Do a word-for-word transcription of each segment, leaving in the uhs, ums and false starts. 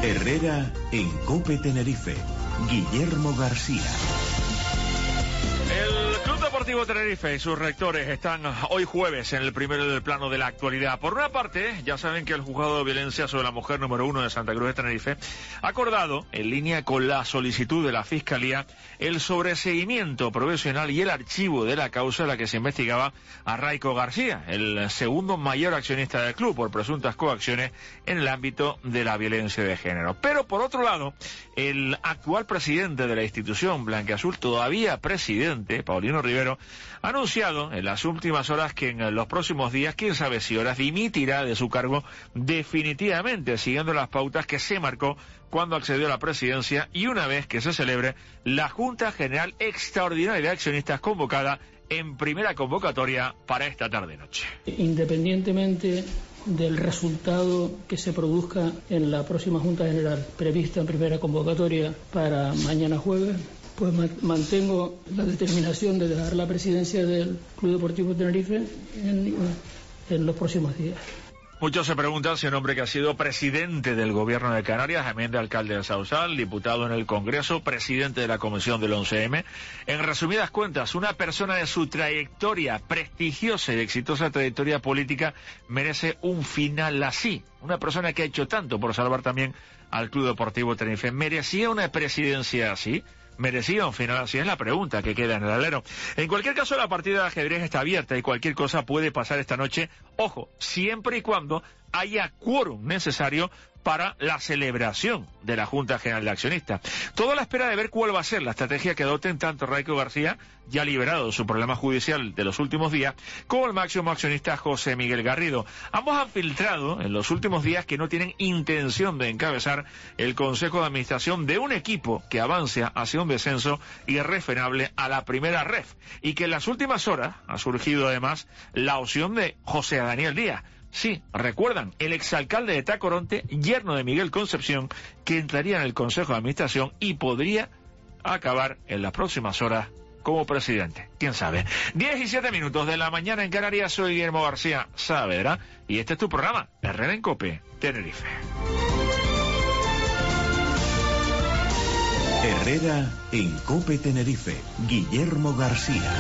Herrera en COPE Tenerife. Guillermo García. El Club Deportivo Tenerife y sus rectores están hoy jueves en el primer plano de la actualidad. Por una parte, ya saben que el juzgado de violencia sobre la mujer número uno de Santa Cruz de Tenerife ha acordado, en línea con la solicitud de la Fiscalía, el sobreseguimiento provisional y el archivo de la causa en la que se investigaba a Raico García, el segundo mayor accionista del club, por presuntas coacciones en el ámbito de la violencia de género. Pero por otro lado, el actual presidente de la institución blanquiazul, todavía presidente, Paulino Rivero, ha anunciado en las últimas horas que en los próximos días, quién sabe si horas, dimitirá de su cargo definitivamente, siguiendo las pautas que se marcó cuando accedió a la presidencia y una vez que se celebre la Junta General Extraordinaria de Accionistas convocada en primera convocatoria para esta tarde-noche. Independientemente del resultado que se produzca en la próxima Junta General prevista en primera convocatoria para mañana jueves, pues mantengo la determinación de dejar la presidencia del Club Deportivo Tenerife en, en los próximos días. Muchos se preguntan si un hombre que ha sido presidente del gobierno de Canarias, también de alcalde de Sausal, diputado en el Congreso, presidente de la Comisión del once eme, en resumidas cuentas, una persona de su trayectoria prestigiosa y exitosa trayectoria política merece un final así. Una persona que ha hecho tanto por salvar también al Club Deportivo Tenerife. ¿Merecía una presidencia así? ¿Merecía un final así? Es la pregunta que queda en el alero. En cualquier caso, la partida de ajedrez está abierta y cualquier cosa puede pasar esta noche. Ojo, siempre y cuando haya quórum necesario para la celebración de la Junta General de Accionistas. Todo a la espera de ver cuál va a ser la estrategia que adopten tanto Raico García, ya liberado de su problema judicial de los últimos días, como el máximo accionista José Miguel Garrido. Ambos han filtrado en los últimos días que no tienen intención de encabezar el Consejo de Administración de un equipo que avance hacia un descenso irrefrenable a la primera ref, y que en las últimas horas ha surgido además la opción de José Daniel Díaz. Sí, recuerdan, el exalcalde de Tacoronte, yerno de Miguel Concepción, que entraría en el Consejo de Administración y podría acabar en las próximas horas como presidente. ¿Quién sabe? diez y siete minutos de la mañana en Canarias. Soy Guillermo García Saavedra y este es tu programa, Herrera en COPE Tenerife. Herrera en COPE Tenerife. Guillermo García.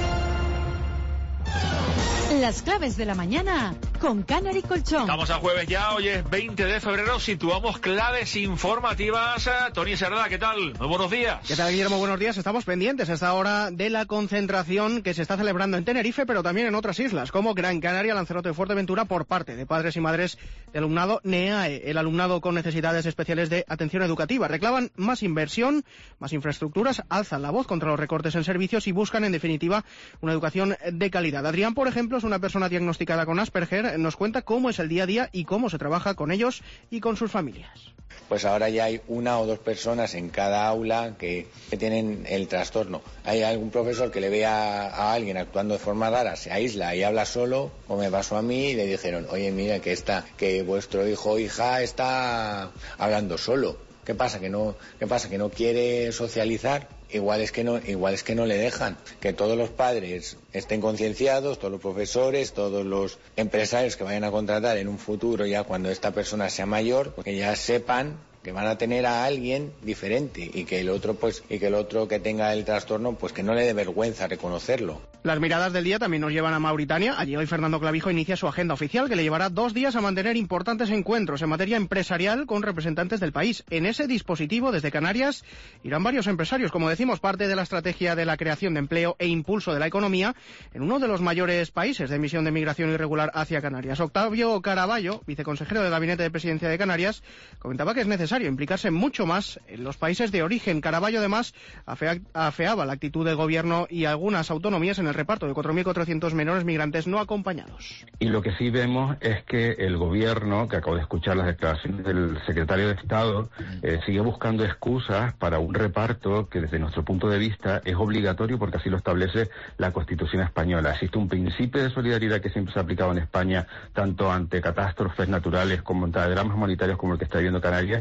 Las claves de la mañana con Canary Colchón. Estamos a jueves ya, hoy es veinte de febrero, situamos claves informativas. Tony Cerda, ¿qué tal? Muy buenos días. ¿Qué tal, Guillermo? Buenos días. Estamos pendientes a esta hora de la concentración que se está celebrando en Tenerife, pero también en otras islas, como Gran Canaria, Lanzarote y Fuerteventura, por parte de padres y madres de alumnado NEAE, el alumnado con necesidades especiales de atención educativa. Reclaman más inversión, más infraestructuras, alzan la voz contra los recortes en servicios y buscan, en definitiva, una educación de calidad. Adrián, por ejemplo, es una persona diagnosticada con Asperger. Nos cuenta cómo es el día a día y cómo se trabaja con ellos y con sus familias. Pues ahora ya hay una o dos personas en cada aula que, que tienen el trastorno. Hay algún profesor que le ve a, a alguien actuando de forma rara, se aísla y habla solo, como me pasó a mí, y le dijeron, oye, mira, que, está, que vuestro hijo o hija está hablando solo. ¿Qué pasa? ¿Que no, qué pasa? ¿Que no quiere socializar? Igual es que no, igual es que no le dejan. Que todos los padres estén concienciados, todos los profesores, todos los empresarios que vayan a contratar en un futuro, ya cuando esta persona sea mayor, que ya sepan que van a tener a alguien diferente y que el otro pues y que el otro que tenga el trastorno pues que no le dé vergüenza reconocerlo. Las miradas del día también nos llevan a Mauritania. Allí hoy Fernando Clavijo inicia su agenda oficial que le llevará dos días a mantener importantes encuentros en materia empresarial con representantes del país. En ese dispositivo desde Canarias irán varios empresarios, como decimos, parte de la estrategia de la creación de empleo e impulso de la economía en uno de los mayores países de emisión de migración irregular hacia Canarias. Octavio Caraballo, viceconsejero del Gabinete de Presidencia de Canarias, comentaba que es necesario implicarse mucho más en los países de origen. Caraballo además afea, afeaba la actitud del gobierno y algunas autonomías en el reparto de cuatro mil cuatrocientos menores migrantes no acompañados. Y lo que sí vemos es que el gobierno, que acabo de escuchar las declaraciones del secretario de Estado, eh, sigue buscando excusas para un reparto que desde nuestro punto de vista es obligatorio porque así lo establece la Constitución española. Existe un principio de solidaridad que siempre se ha aplicado en España, tanto ante catástrofes naturales como ante dramas humanitarios como el que está viviendo Canarias,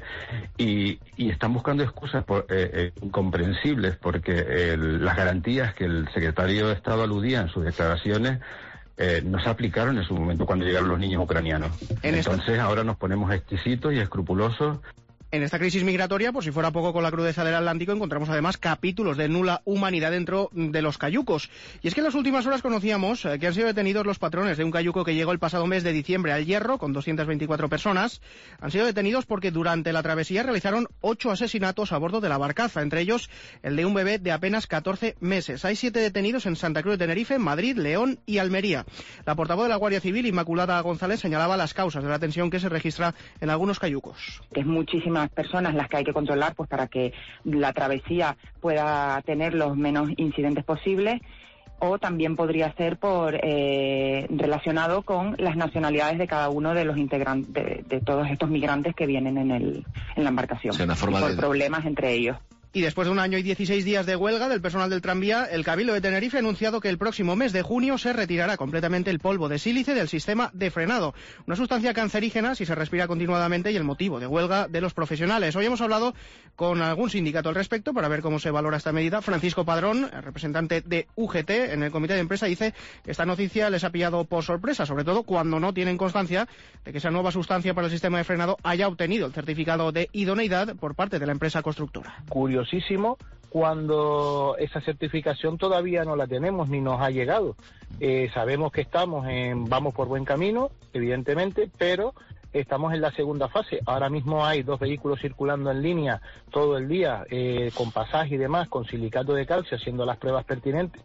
y, y están buscando excusas por, eh, eh, incomprensibles porque eh, las garantías que el secretario de Estado aludía en sus declaraciones Eh, no se aplicaron en su momento cuando llegaron los niños ucranianos. En Entonces esto... ahora nos ponemos exquisitos y escrupulosos En esta crisis migratoria, por si fuera poco con la crudeza del Atlántico, encontramos además capítulos de nula humanidad dentro de los cayucos. Y es que en las últimas horas conocíamos eh, que han sido detenidos los patrones de un cayuco que llegó el pasado mes de diciembre al Hierro con doscientas veinticuatro personas. Han sido detenidos porque durante la travesía realizaron ocho asesinatos a bordo de la barcaza, entre ellos el de un bebé de apenas catorce meses. Hay siete detenidos en Santa Cruz de Tenerife, Madrid, León y Almería. La portavoz de la Guardia Civil, Inmaculada González, señalaba las causas de la tensión que se registra en algunos cayucos. Es muchísimas personas las que hay que controlar pues para que la travesía pueda tener los menos incidentes posibles, o también podría ser por eh, relacionado con las nacionalidades de cada uno de los integrantes de, de todos estos migrantes que vienen en el en la embarcación, o sea, una forma y por de... problemas entre ellos. Y después de un año y dieciséis días de huelga del personal del tranvía, el Cabildo de Tenerife ha anunciado que el próximo mes de junio se retirará completamente el polvo de sílice del sistema de frenado, una sustancia cancerígena si se respira continuadamente y el motivo de huelga de los profesionales. Hoy hemos hablado con algún sindicato al respecto para ver cómo se valora esta medida. Francisco Padrón, el representante de U G T en el comité de empresa, dice que esta noticia les ha pillado por sorpresa, sobre todo cuando no tienen constancia de que esa nueva sustancia para el sistema de frenado haya obtenido el certificado de idoneidad por parte de la empresa constructora. Curioso cuando esa certificación todavía no la tenemos ni nos ha llegado. Eh, sabemos que estamos en, vamos por buen camino, evidentemente, pero estamos en la segunda fase. Ahora mismo hay dos vehículos circulando en línea todo el día, eh, con pasaje y demás, con silicato de calcio, haciendo las pruebas pertinentes,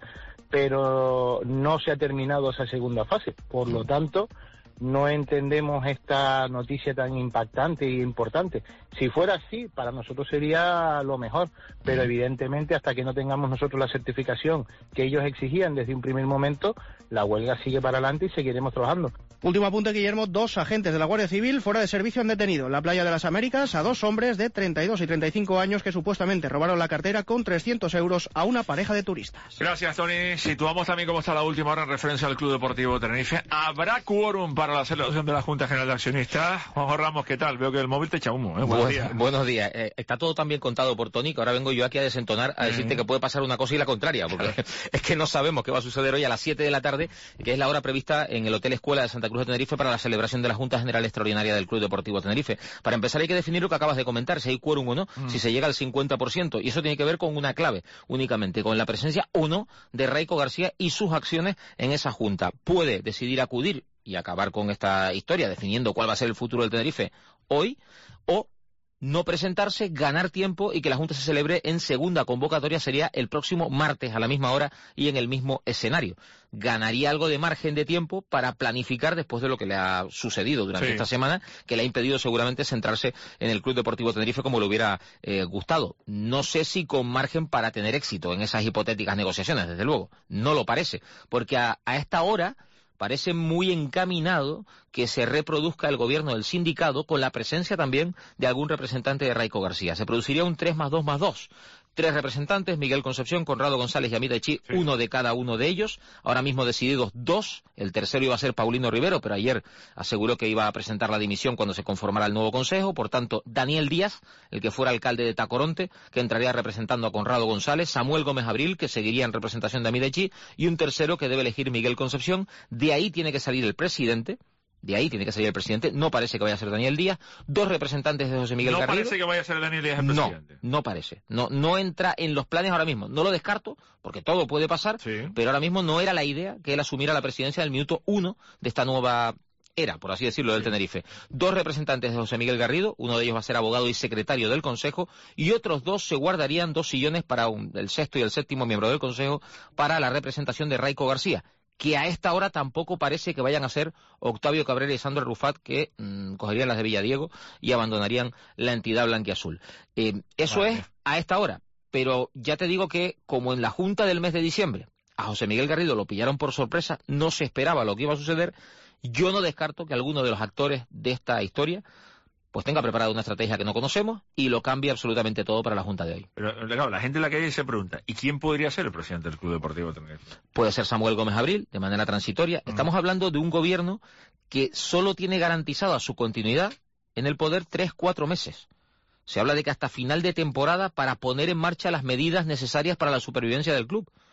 pero no se ha terminado esa segunda fase. Por lo tanto, no entendemos esta noticia tan impactante e importante. Si fuera así, para nosotros sería lo mejor, pero evidentemente hasta que no tengamos nosotros la certificación que ellos exigían desde un primer momento, la huelga sigue para adelante y seguiremos trabajando. Último apunte, Guillermo. Dos agentes de la Guardia Civil fuera de servicio han detenido en la playa de las Américas a dos hombres de treinta y dos y treinta y cinco años que supuestamente robaron la cartera con trescientos euros a una pareja de turistas. Gracias, Tony. Situamos también cómo está la última hora en referencia al Club Deportivo Tenerife. ¿Habrá quórum para la celebración de la Junta General de Accionistas? Juanjo Ramos, ¿qué tal? Veo que el móvil te echa humo. ¿eh? Buenos Buen, días. Buenos días. Eh, está todo tan bien contado por Tony que ahora vengo yo aquí a desentonar, a decirte mm. que puede pasar una cosa y la contraria, porque claro. es que no sabemos qué va a suceder hoy a las siete de la tarde, que es la hora prevista en el Hotel Escuela de Santa Cruz de Tenerife para la celebración de la Junta General Extraordinaria del Club Deportivo Tenerife. Para empezar hay que definir lo que acabas de comentar, si hay quórum o no, mm. si se llega al cincuenta por ciento, y eso tiene que ver con una clave, únicamente, con la presencia o no de Raico García y sus acciones en esa Junta. Puede decidir acudir y acabar con esta historia, definiendo cuál va a ser el futuro del Tenerife hoy, o no presentarse, ganar tiempo y que la Junta se celebre en segunda convocatoria, sería el próximo martes a la misma hora y en el mismo escenario. Ganaría algo de margen de tiempo para planificar después de lo que le ha sucedido durante sí. esta semana, que le ha impedido seguramente centrarse en el Club Deportivo Tenerife como le hubiera eh, gustado. No sé si con margen para tener éxito en esas hipotéticas negociaciones, desde luego. No lo parece, porque a, a esta hora parece muy encaminado que se reproduzca el gobierno del sindicato con la presencia también de algún representante de Raico García. Se produciría un tres más dos más dos. Tres representantes, Miguel Concepción, Conrado González y Amida Echi, sí. uno de cada uno de ellos. Ahora mismo decididos dos. El tercero iba a ser Paulino Rivero, pero ayer aseguró que iba a presentar la dimisión cuando se conformara el nuevo consejo. Por tanto, Daniel Díaz, el que fuera alcalde de Tacoronte, que entraría representando a Conrado González, Samuel Gómez Abril, que seguiría en representación de Amida Echi, y un tercero que debe elegir Miguel Concepción. De ahí tiene que salir el presidente. De ahí tiene que salir el presidente. No parece que vaya a ser Daniel Díaz. Dos representantes de José Miguel no Garrido. No parece que vaya a ser Daniel Díaz el presidente. No, no parece. No, no entra en los planes ahora mismo. No lo descarto, porque todo puede pasar, sí. pero ahora mismo no era la idea que él asumiera la presidencia del minuto uno de esta nueva era, por así decirlo, del sí. Tenerife. Dos representantes de José Miguel Garrido, uno de ellos va a ser abogado y secretario del Consejo, y otros dos se guardarían dos sillones para un, el sexto y el séptimo miembro del Consejo para la representación de Raico García, que a esta hora tampoco parece que vayan a ser Octavio Cabrera y Sandro Rufat, que mmm, cogerían las de Villadiego y abandonarían la entidad blanquiazul. Eh, eso vale. es a esta hora, pero ya te digo que, como en la Junta del mes de diciembre, a José Miguel Garrido lo pillaron por sorpresa, no se esperaba lo que iba a suceder, yo no descarto que alguno de los actores de esta historia pues tenga preparada una estrategia que no conocemos y lo cambie absolutamente todo para la Junta de hoy. Pero claro, la gente en la calle se pregunta, ¿y quién podría ser el presidente del Club Deportivo Tenerife? Puede ser Samuel Gómez Abril, de manera transitoria. Uh-huh. Estamos hablando de un gobierno que solo tiene garantizada su continuidad en el poder tres, cuatro meses. Se habla de que hasta final de temporada para poner en marcha las medidas necesarias para la supervivencia del club.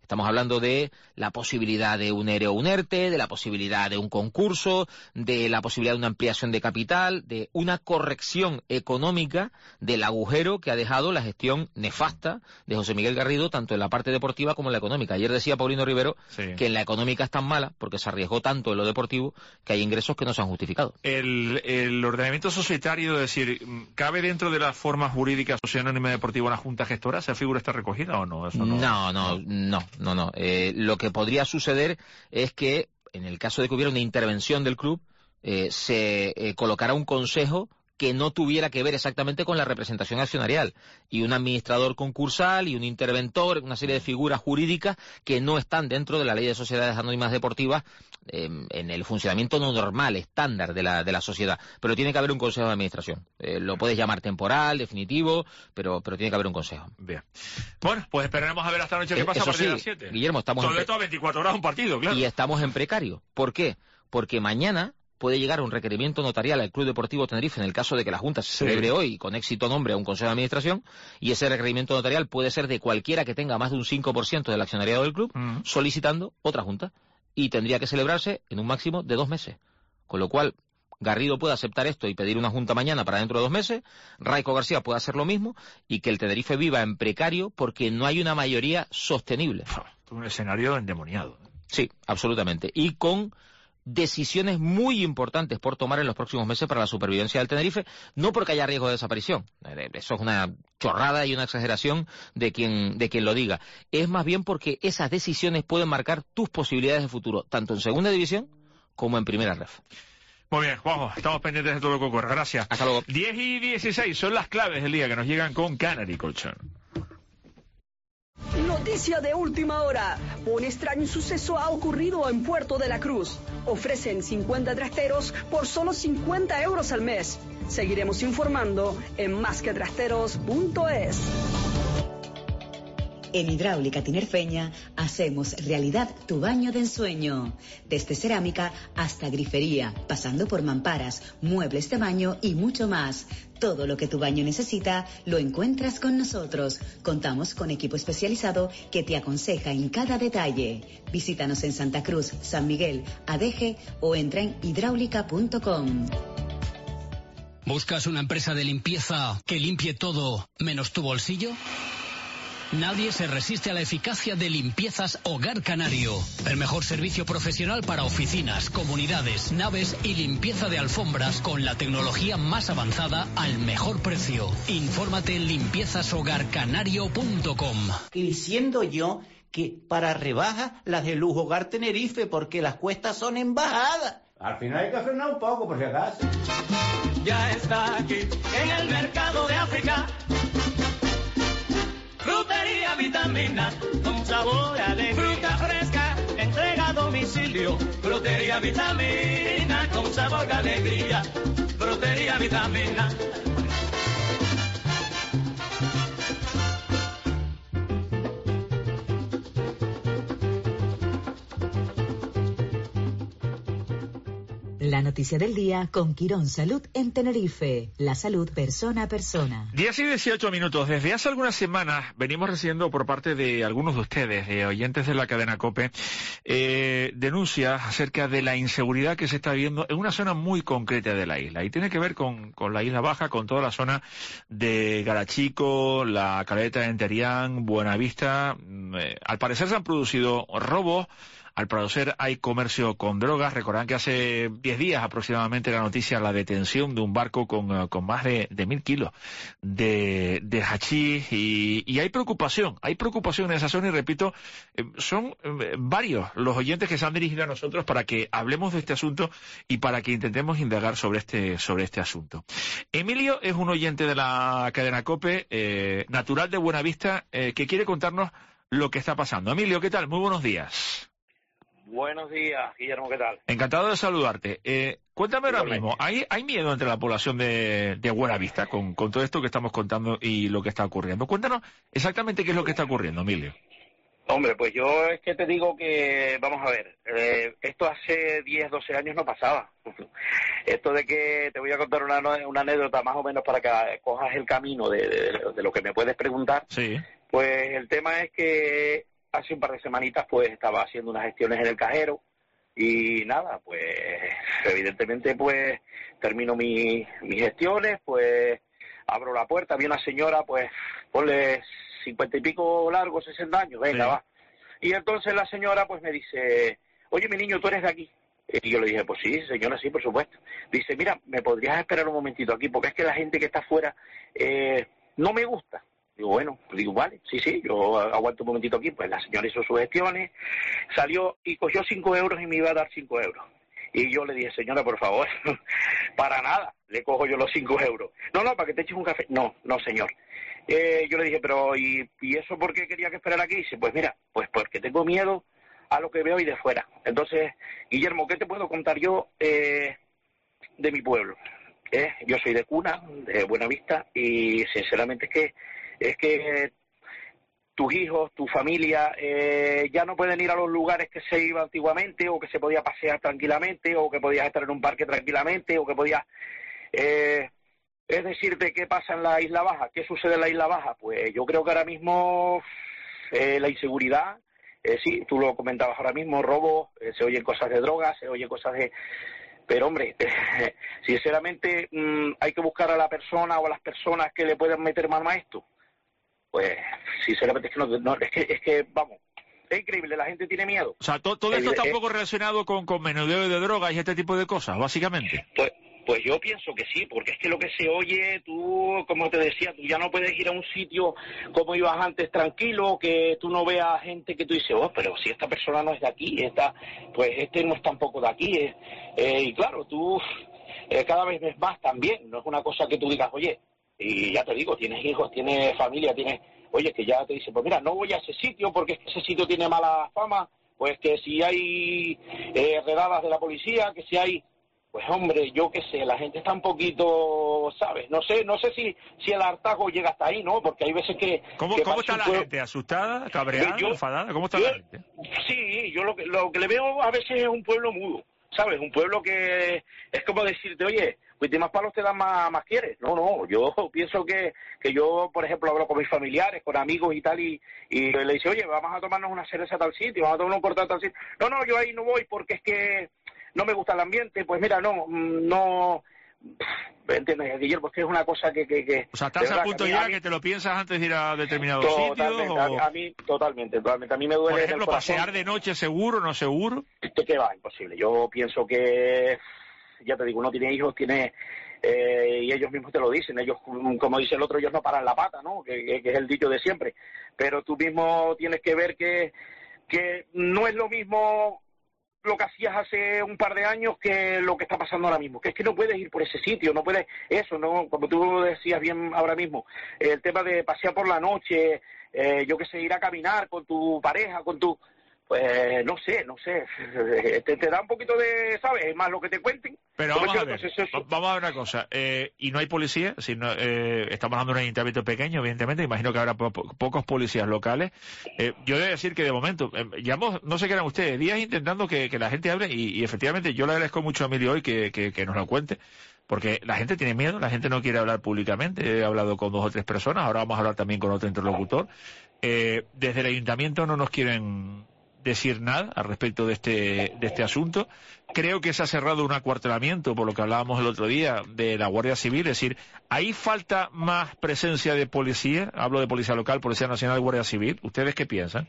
Estamos hablando de la posibilidad de un ERE o un ERTE, de la posibilidad de un concurso, de la posibilidad de una ampliación de capital, de una corrección económica del agujero que ha dejado la gestión nefasta de José Miguel Garrido, tanto en la parte deportiva como en la económica. Ayer decía Paulino Rivero sí. que en la económica es tan mala, porque se arriesgó tanto en lo deportivo, que hay ingresos que no se han justificado. El, el ordenamiento societario, es decir, ¿cabe dentro de la forma jurídica Sociedad Anónima Deportiva una junta gestora? ¿Esa figura está recogida o no? Eso no, no, no, no, no. no. Eh, lo que podría suceder es que, en el caso de que hubiera una intervención del club, eh, se eh, colocará un consejo que no tuviera que ver exactamente con la representación accionarial, y un administrador concursal y un interventor, una serie de figuras jurídicas que no están dentro de la ley de sociedades anónimas deportivas eh, en el funcionamiento no normal, estándar de la, de la sociedad. Pero tiene que haber un consejo de administración. Eh, lo puedes llamar temporal, definitivo, pero, pero tiene que haber un consejo. Bien. Bueno, pues esperaremos a ver esta noche qué eh, pasa a partir sí, de las siete. Guillermo, estamos Sobre en todo veinticuatro horas un partido, claro. Y estamos en precario. ¿Por qué? Porque mañana puede llegar un requerimiento notarial al Club Deportivo Tenerife en el caso de que la Junta se celebre sí. hoy y con éxito nombre a un Consejo de Administración, y ese requerimiento notarial puede ser de cualquiera que tenga más de un cinco por ciento del accionariado del club, uh-huh. solicitando otra Junta, y tendría que celebrarse en un máximo de dos meses. Con lo cual, Garrido puede aceptar esto y pedir una Junta mañana para dentro de dos meses, Raico García puede hacer lo mismo, y que el Tenerife viva en precario porque no hay una mayoría sostenible. Un escenario endemoniado. Sí, absolutamente. Y con decisiones muy importantes por tomar en los próximos meses para la supervivencia del Tenerife, no porque haya riesgo de desaparición, eso es una chorrada y una exageración de quien, de quien lo diga, es más bien porque esas decisiones pueden marcar tus posibilidades de futuro, tanto en segunda división como en primera ref. Muy bien, Juanjo, estamos pendientes de todo lo que ocurre, gracias. Hasta luego. diez y dieciséis son las claves del día que nos llegan con Canary Colchón. Noticia de última hora. Un extraño suceso ha ocurrido en Puerto de la Cruz. Ofrecen cincuenta trasteros por solo cincuenta euros al mes. Seguiremos informando en más que trasteros punto es. En Hidráulica Tinerfeña hacemos realidad tu baño de ensueño. Desde cerámica hasta grifería, pasando por mamparas, muebles de baño y mucho más. Todo lo que tu baño necesita lo encuentras con nosotros. Contamos con equipo especializado que te aconseja en cada detalle. Visítanos en Santa Cruz, San Miguel, Adeje o entra en hidráulica punto com. ¿Buscas una empresa de limpieza que limpie todo menos tu bolsillo? Nadie se resiste a la eficacia de Limpiezas Hogar Canario. El mejor servicio profesional para oficinas, comunidades, naves y limpieza de alfombras con la tecnología más avanzada al mejor precio. Infórmate en limpiezas hogar canario punto com. Diciendo yo que para rebajas las de Lujo Hogar Tenerife, porque las cuestas son en bajada. Al final hay que frenar un poco, por si acaso. Ya está aquí, en el mercado de África. Frutería Vitamina, con sabor a alegría. Fruta fresca, entrega a domicilio. Frutería Vitamina, con sabor a alegría. Frutería Vitamina. La noticia del día con Quirón Salud en Tenerife. La salud persona a persona. diez y dieciocho minutos. Desde hace algunas semanas venimos recibiendo por parte de algunos de ustedes, de oyentes de la cadena COPE, eh, denuncias acerca de la inseguridad que se está viviendo en una zona muy concreta de la isla. Y tiene que ver con, con la Isla Baja, con toda la zona de Garachico, la Caleta de Enterián, Buenavista. Eh, al parecer se han producido robos. Al parecer hay comercio con drogas. Recordarán que hace diez días aproximadamente la noticia, la detención de un barco con, con más de, de mil kilos de, de hachís y, y hay preocupación, hay preocupación en esa zona y repito, eh, son eh, varios los oyentes que se han dirigido a nosotros para que hablemos de este asunto y para que intentemos indagar sobre este, sobre este asunto. Emilio es un oyente de la cadena COPE, eh, natural de Buenavista, eh, que quiere contarnos lo que está pasando. Emilio, ¿qué tal? Muy buenos días. Buenos días, Guillermo, ¿qué tal? Encantado de saludarte. Eh, cuéntame ahora mismo, ¿hay, ¿hay miedo entre la población de, de Buenavista con, con todo esto que estamos contando y lo que está ocurriendo? Cuéntanos exactamente qué es lo que está ocurriendo, Emilio. Hombre, pues yo es que te digo que, vamos a ver, eh, esto hace diez, doce años no pasaba. Esto de que te voy a contar una, una anécdota más o menos para que cojas el camino de, de, de lo que me puedes preguntar. Sí. Pues el tema es que hace un par de semanitas pues estaba haciendo unas gestiones en el cajero y nada, pues evidentemente pues termino mi, mis gestiones, pues abro la puerta, había una señora, pues ponle cincuenta y pico largo, sesenta años, venga, sí. va. Y entonces la señora pues me dice, oye, mi niño, ¿tú eres de aquí? Y yo le dije, pues sí, señora, sí, por supuesto. Dice, mira, ¿me podrías esperar un momentito aquí? Porque es que la gente que está afuera eh, no me gusta. Digo, bueno, digo, vale, sí, sí, yo aguanto un momentito aquí. Pues la señora hizo sus gestiones, salió y cogió cinco euros y me iba a dar cinco euros. Y yo le dije, señora, por favor, para nada, le cojo yo los cinco euros. No, no, para que te eches un café. No, no, señor. Eh, yo le dije, pero ¿y, ¿y eso por qué quería que esperara aquí? Y dice, pues mira, pues porque tengo miedo a lo que veo y de fuera. Entonces, Guillermo, ¿qué te puedo contar yo eh, de mi pueblo? Eh, yo soy de Cuna, de Buenavista, y sinceramente es que es que tus hijos, tu familia, eh, ya no pueden ir a los lugares que se iba antiguamente, o que se podía pasear tranquilamente, o que podías estar en un parque tranquilamente, o que podías... Eh, es decirte, ¿qué pasa en la Isla Baja? ¿Qué sucede en la Isla Baja? Pues yo creo que ahora mismo eh, la inseguridad... Eh, sí, tú lo comentabas ahora mismo, robos, eh, se oyen cosas de drogas, se oyen cosas de... Pero, hombre, eh, sinceramente mmm, hay que buscar a la persona o a las personas que le puedan meter mano a esto. Pues, sinceramente, es que, no, no, es que, es que vamos, es increíble, la gente tiene miedo. O sea, to, todo esto está un poco relacionado con, con menudeo de drogas y este tipo de cosas, básicamente. Pues... Pues yo pienso que sí, porque es que lo que se oye, tú, como te decía, tú ya no puedes ir a un sitio como ibas antes tranquilo, que tú no veas gente que tú dices, oh, pero si esta persona no es de aquí, esta, pues este no es tampoco de aquí. Eh, eh, y claro, tú eh, cada vez ves más también, no es una cosa que tú digas, oye, y ya te digo, tienes hijos, tienes familia, tienes, oye, que ya te dicen, pues mira, no voy a ese sitio porque es que ese sitio tiene mala fama, pues que si hay eh, redadas de la policía, que si hay... Pues hombre, yo qué sé, la gente está un poquito, ¿sabes? No sé, no sé si si el hartazgo llega hasta ahí, ¿no? Porque hay veces que... ¿Cómo, que ¿cómo está la pueblo... gente? ¿Asustada? ¿Cabreada? Yo, ¿Enfadada? ¿Cómo está yo, la gente? Sí, yo lo que, lo que le veo a veces es un pueblo mudo, ¿sabes? Un pueblo que es como decirte, oye, pues más palos te dan más, más quieres. No, no, yo pienso que, que yo, por ejemplo, hablo con mis familiares, con amigos y tal, y, y le dice, oye, vamos a tomarnos una cerveza a tal sitio, vamos a tomar un cortado a tal sitio. No, no, yo ahí no voy porque es que... no me gusta el ambiente, pues mira, no, no, ¿entiendes, Guillermo? Es que es una cosa que... que, que o sea, ¿estás al punto que ya mí, que te lo piensas antes de ir a determinados totalmente, sitios? O... A, a mí, totalmente, totalmente. A mí me duele... Por ejemplo, el corazón. ¿pasear de noche seguro, no seguro? ¿De qué va? Imposible. Yo pienso que, ya te digo, uno tiene hijos, tiene... Eh, y ellos mismos te lo dicen, ellos, como dice el otro, ellos no paran la pata, ¿no? Que, que, que es el dicho de siempre. Pero tú mismo tienes que ver que, que no es lo mismo... lo que hacías hace un par de años que lo que está pasando ahora mismo, que es que no puedes ir por ese sitio, no puedes, eso, no, como tú decías bien ahora mismo, el tema de pasear por la noche, eh, yo qué sé, ir a caminar con tu pareja, con tu, pues no sé, no sé, te, te da un poquito de, ¿sabes? Es más lo que te cuenten. Pero vamos a ver, vamos a ver una cosa, eh, y no hay policía, sino, eh, estamos hablando de un ayuntamiento pequeño, evidentemente, imagino que habrá po pocos policías locales. Eh, yo debo decir que de momento, eh, llevamos, no sé qué eran ustedes, días intentando que, que la gente hable, y, y efectivamente yo le agradezco mucho a Emilio hoy que, que, que nos lo cuente, porque la gente tiene miedo, la gente no quiere hablar públicamente. He hablado con dos o tres personas, ahora vamos a hablar también con otro interlocutor. Eh, desde el ayuntamiento no nos quieren decir nada al respecto de este de este asunto. Creo que se ha cerrado un acuartelamiento, por lo que hablábamos el otro día, de la Guardia Civil, es decir, ¿ahí falta más presencia de policía? Hablo de Policía Local, Policía Nacional, Guardia Civil. ¿Ustedes qué piensan?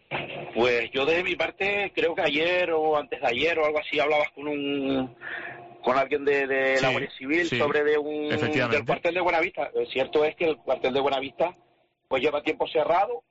Pues yo de mi parte, creo que ayer o antes de ayer o algo así, hablabas con un con alguien de, de sí, la Guardia Civil sí, sobre de un del cuartel de Buenavista. Lo cierto es que el cuartel de Buenavista pues lleva tiempo cerrado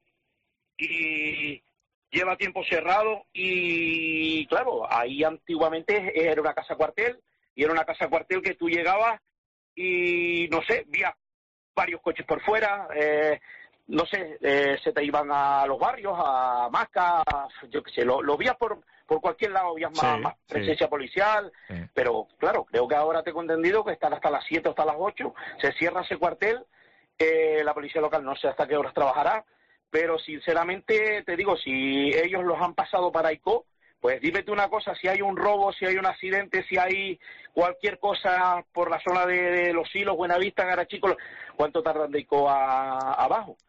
y lleva tiempo cerrado y, claro, ahí antiguamente era una casa cuartel, y era una casa cuartel que tú llegabas y, no sé, vía varios coches por fuera, eh, no sé, eh, se te iban a los barrios, a Masca, yo qué sé, lo, lo vías por, por cualquier lado, vías más, sí, más presencia sí. policial, sí. Pero, claro, creo que ahora tengo entendido que están hasta las siete o hasta las ocho, se cierra ese cuartel, eh, la policía local no sé hasta qué horas trabajará. Pero sinceramente te digo, si ellos los han pasado para I C O, pues dime tú una cosa, si hay un robo, si hay un accidente, si hay cualquier cosa por la zona de, de Los Silos, Buenavista, Garachico, ¿cuánto tardan de I C O a, abajo?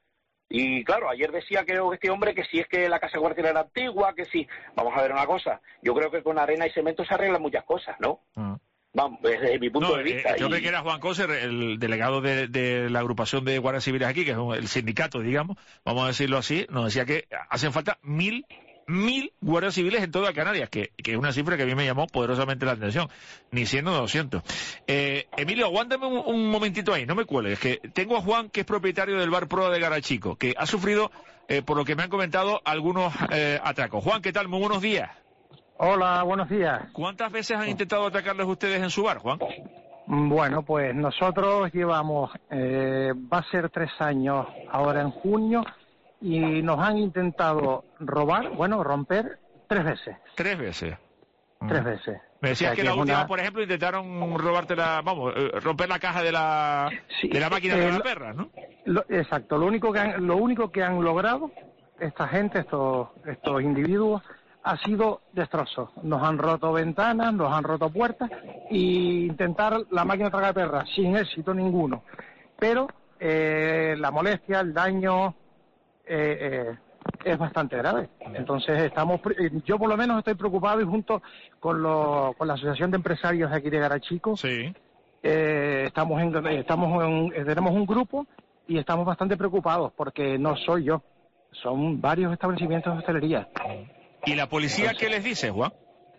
Y claro, ayer decía que este hombre que si es que la casa cuartel era antigua, que si... Vamos a ver una cosa, yo creo que con arena y cemento se arreglan muchas cosas, ¿no? Uh-huh. Vamos, desde mi punto no, de vista. Eh, yo y... creo que era Juan Coser, el delegado de, de la agrupación de guardias civiles aquí, que es un, el sindicato, digamos, vamos a decirlo así, nos decía que hacen falta mil... mil guardias civiles en toda Canarias, que, que es una cifra que a mí me llamó poderosamente la atención, ni siendo doscientos. Eh, Emilio, aguántame un, un momentito ahí, no me cuelgues, que tengo a Juan, que es propietario del bar Proa de Garachico, que ha sufrido, eh, por lo que me han comentado, algunos eh, atracos. Juan, ¿qué tal? Muy buenos días. Hola, buenos días. ¿Cuántas veces han intentado atacarles ustedes en su bar, Juan? Bueno, pues nosotros llevamos, eh, va a ser tres años ahora en junio, y nos han intentado robar, bueno, romper tres veces. ¿Tres veces? Tres veces. Me decías o sea, que, que la última, una... por ejemplo, intentaron robarte la, vamos, eh, romper la caja de la, sí, de la máquina eh, de la perra, ¿no? Lo, exacto, lo único que han, lo único que han logrado esta gente, estos, estos individuos, ha sido destrozos. Nos han roto ventanas, nos han roto puertas, y intentar la máquina de tragar perra, sin éxito ninguno. Pero eh, la molestia, el daño... Eh, eh, es bastante grave. Entonces estamos, yo por lo menos estoy preocupado, y junto con, lo, con la Asociación de Empresarios de aquí de Garachico, sí. eh, estamos en, estamos en, tenemos un grupo y estamos bastante preocupados porque no soy yo, son varios establecimientos de hostelería. ¿Y la policía Entonces, qué les dice, Juan?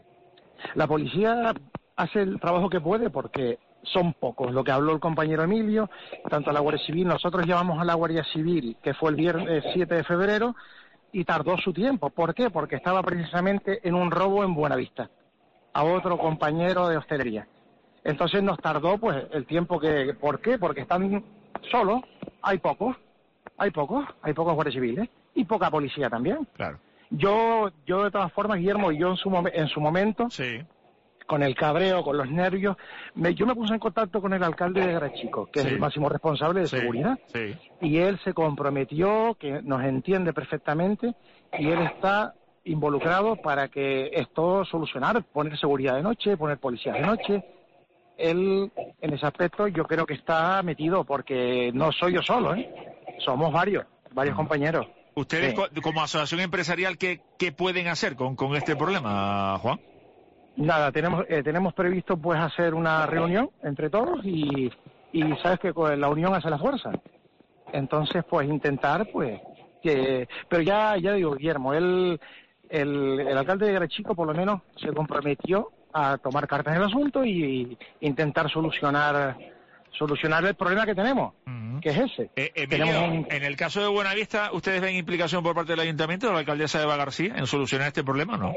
La policía hace el trabajo que puede porque son pocos. Lo que habló el compañero Emilio, tanto a la Guardia Civil, nosotros llevamos a la Guardia Civil, que fue el viernes siete de febrero, y tardó su tiempo. ¿Por qué? Porque estaba precisamente en un robo en Buenavista, a otro compañero de hostelería. Entonces nos tardó pues el tiempo que... ¿Por qué? Porque están solos, hay pocos, hay pocos, hay pocos guardias civiles, y poca policía también. Claro. Yo, yo de todas formas, Guillermo, yo en su, mom- en su momento... Sí. Con el cabreo, con los nervios, me, yo me puse en contacto con el alcalde de Garachico, que sí. es el máximo responsable de sí. seguridad, sí. y él se comprometió, que nos entiende perfectamente, y él está involucrado para que esto solucionar, poner seguridad de noche, poner policías de noche. Él, en ese aspecto, yo creo que está metido, porque no soy yo solo, ¿eh? Somos varios, varios uh-huh. compañeros. ¿Ustedes, sí. como asociación empresarial, qué, qué pueden hacer con, con este problema, Juan? Nada, tenemos eh, tenemos previsto pues hacer una reunión entre todos y, y sabes que la unión hace la fuerza. Entonces pues intentar pues que, pero ya ya digo Guillermo, él, el, el alcalde de Garachico por lo menos se comprometió a tomar cartas en el asunto y, y intentar solucionar solucionar el problema que tenemos, uh-huh. que es ese. Eh, Emilio, tenemos un... en el caso de Buenavista, ¿ustedes ven implicación por parte del ayuntamiento, de la alcaldesa Eva García, en solucionar este problema o no?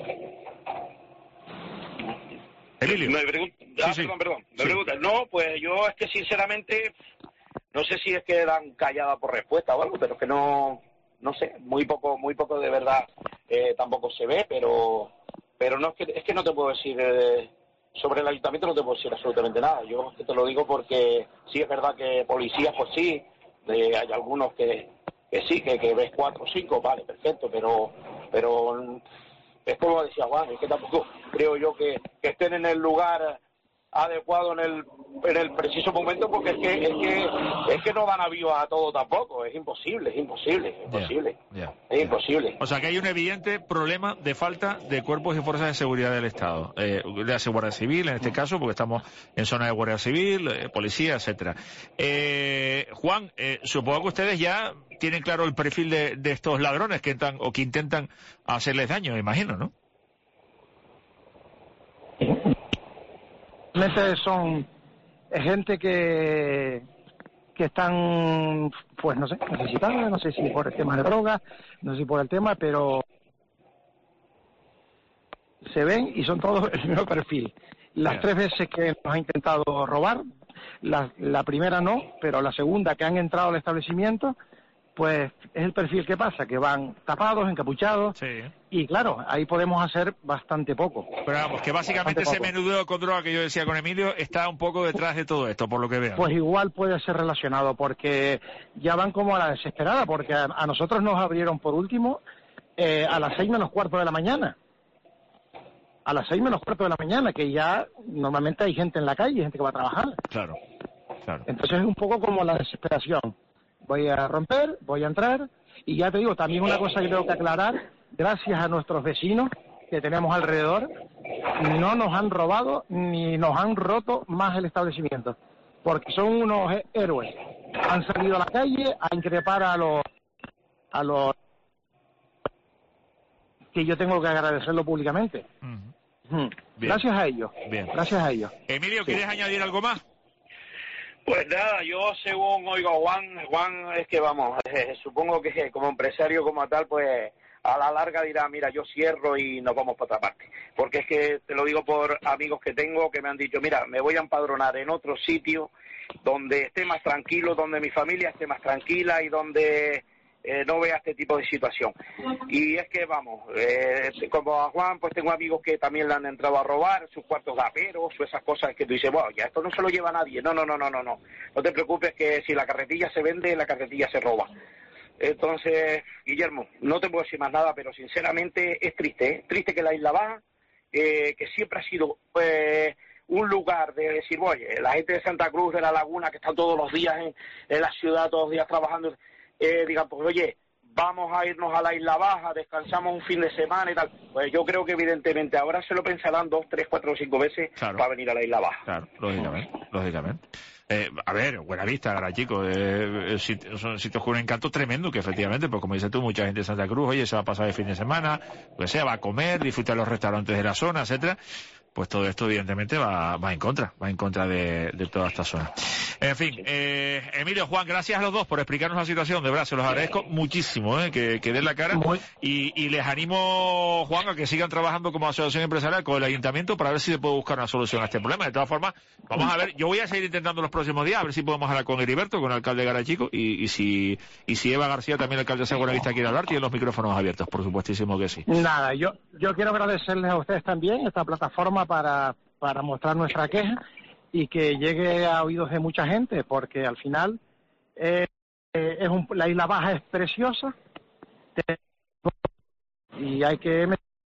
Emilio. Me pregunta, ah, sí, sí. perdón, perdón. Me sí. pregunta, no, pues yo es que sinceramente, no sé si es que dan callada por respuesta o algo, pero es que no, no sé, muy poco, muy poco de verdad eh, tampoco se ve, pero, pero no es que, es que no te puedo decir, eh, sobre el ayuntamiento no te puedo decir absolutamente nada. Yo te lo digo porque sí es verdad que policías, pues sí, eh, hay algunos que, que sí, que, que ves cuatro o cinco, vale, perfecto, pero, pero es como decía Juan, es que tampoco creo yo que, que estén en el lugar adecuado en el en el preciso momento, porque es que es que es que no dan aviso a todo tampoco, es imposible, es imposible, es imposible, yeah, yeah, es yeah. imposible. O sea que hay un evidente problema de falta de cuerpos y fuerzas de seguridad del Estado, eh, de la Guardia Civil en este caso, porque estamos en zona de Guardia Civil, eh, policía, etcétera. Eh, Juan, eh, supongo que ustedes ya tienen claro el perfil de, de estos ladrones que intentan o que intentan hacerles daño, me imagino, ¿no? Son gente que que están, pues no sé, necesitados, no sé si por el tema de drogas, no sé si por el tema, pero se ven y son todos el mismo perfil. Las yeah. tres veces que nos han intentado robar, la, la primera no, pero la segunda que han entrado al establecimiento, pues es el perfil que pasa, que van tapados, encapuchados, sí. y claro, ahí podemos hacer bastante poco. Pero vamos, que básicamente ese menudeo con droga que yo decía con Emilio está un poco detrás de todo esto, por lo que veo. Pues igual puede ser relacionado, porque ya van como a la desesperada, porque a, a nosotros nos abrieron por último eh, a las seis menos cuarto de la mañana. A las seis menos cuarto de la mañana, que ya normalmente hay gente en la calle, gente que va a trabajar. Claro, claro. Entonces es un poco como la desesperación voy a romper, voy a entrar, y ya te digo, también una cosa que tengo que aclarar, gracias a nuestros vecinos que tenemos alrededor, no nos han robado ni nos han roto más el establecimiento, porque son unos héroes. Han salido a la calle a increpar a los a los que yo tengo que agradecerlo públicamente. Uh-huh. Gracias a ellos. Bien. Gracias a ellos. Emilio, ¿quieres sí. añadir algo más? Pues nada, yo según oigo a Juan, Juan es que vamos, eh, supongo que como empresario como tal, pues a la larga dirá, mira, yo cierro y nos vamos para otra parte. Porque es que te lo digo por amigos que tengo que me han dicho, mira, me voy a empadronar en otro sitio donde esté más tranquilo, donde mi familia esté más tranquila y donde eh, no vea este tipo de situación. Y es que, vamos, eh, como a Juan, pues tengo amigos que también le han entrado a robar sus cuartos gaperos o esas cosas que tú dices, bueno, ya esto no se lo lleva nadie. No, no, no, no, no, no. No te preocupes que si la carretilla se vende, la carretilla se roba. Entonces, Guillermo, no te puedo decir más nada, pero sinceramente es triste, ¿eh? Triste que la Isla Baja, eh, que siempre ha sido eh, un lugar de decir, oye, la gente de Santa Cruz, de la Laguna, que están todos los días en, en la ciudad, todos los días trabajando, eh, digan, pues oye, vamos a irnos a la Isla Baja, descansamos un fin de semana y tal. Pues yo creo que evidentemente ahora se lo pensarán dos, tres, cuatro o cinco veces claro. para venir a la Isla Baja. Claro, lógicamente, lógicamente. Eh, a ver, Buenavista, Garachico, eh, eh, sit- son sitios con un encanto tremendo que efectivamente, pues como dices tú, mucha gente de Santa Cruz, oye, se va a pasar el fin de semana, pues sea, va a comer, disfrutar los restaurantes de la zona, etcétera. Pues todo esto evidentemente va, va en contra, va en contra de, de toda esta zona. En fin, eh, Emilio, Juan, gracias a los dos por explicarnos la situación, de verdad, se los agradezco muchísimo, eh, que, que den la cara y, y les animo, Juan, a que sigan trabajando como asociación empresarial con el ayuntamiento para ver si se puede buscar una solución a este problema. De todas formas, vamos a ver, yo voy a seguir intentando los próximos días, a ver si podemos hablar con Heriberto, con el alcalde de Garachico, y, y si y si Eva García, también alcalde de Buenavista, quiere hablar, tienen los micrófonos abiertos, por supuestísimo que sí. Nada, yo yo quiero agradecerles a ustedes también esta plataforma para para mostrar nuestra queja y que llegue a oídos de mucha gente, porque al final eh, eh, es un, la Isla Baja es preciosa y hay que...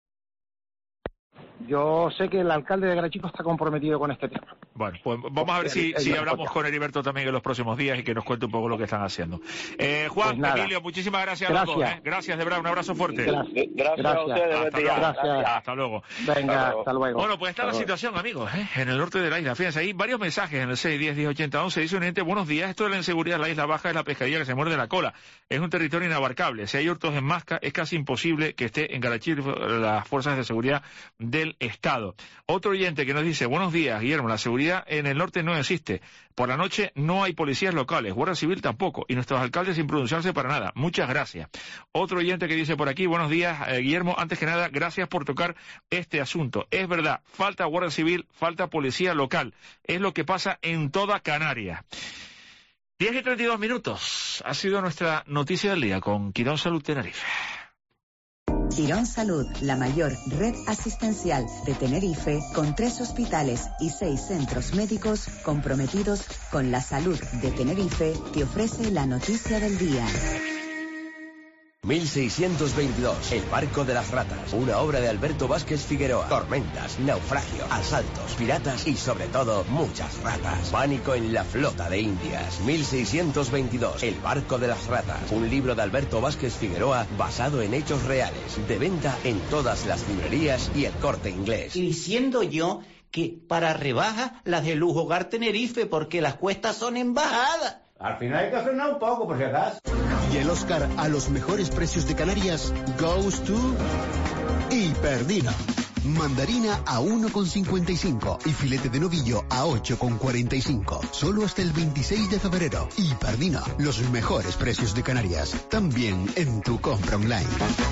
Yo sé que el alcalde de Garachico está comprometido con este tema. Bueno, pues vamos a ver si, si hablamos con Heriberto también en los próximos días y que nos cuente un poco lo que están haciendo. Eh, Juan, pues Emilio, muchísimas gracias, gracias a los dos. ¿eh? Gracias, de verdad, un abrazo fuerte. Gracias, gracias a ustedes. Hasta luego. Gracias. Hasta luego. Venga, hasta luego. Bueno, pues está hasta la luego. situación, amigos, ¿eh? En el norte de la isla. Fíjense, hay varios mensajes en el seis diez diez ochenta once. Dice un ente, buenos días, esto de la inseguridad en la Isla Baja es la pescadilla que se muerde la cola. Es un territorio inabarcable. Si hay hurtos en Masca, es casi imposible que esté en Garachico las fuerzas de seguridad del Estado. Otro oyente que nos dice, buenos días, Guillermo, la seguridad en el norte no existe. Por la noche no hay policías locales, Guardia Civil tampoco, y nuestros alcaldes sin pronunciarse para nada. Muchas gracias. Otro oyente que dice por aquí, buenos días, eh, Guillermo, antes que nada, gracias por tocar este asunto. Es verdad, falta Guardia Civil, falta policía local. Es lo que pasa en toda Canarias. diez y treinta y dos minutos. Ha sido nuestra noticia del día con Quirón Salud Tenerife. Quirón Salud, la mayor red asistencial de Tenerife, con tres hospitales y seis centros médicos comprometidos con la salud de Tenerife, te ofrece la noticia del día. mil seiscientos veintidós, El barco de las ratas, una obra de Alberto Vázquez Figueroa. Tormentas, naufragios, asaltos, piratas y sobre todo muchas ratas. Pánico en la flota de Indias. mil seiscientos veintidós, El barco de las ratas, un libro de Alberto Vázquez Figueroa basado en hechos reales. De venta en todas las librerías y El Corte Inglés. Y diciendo yo que para rebajas las de Lujo Hogar Tenerife porque las cuestas son en bajada. Al final hay que frenar un poco, por si acaso. Y el Oscar a los mejores precios de Canarias goes to Hiperdino. Mandarina a uno con cincuenta y cinco y filete de novillo a ocho con cuarenta y cinco. Solo hasta el veintiséis de febrero. Hiperdino, los mejores precios de Canarias. También en tu compra online.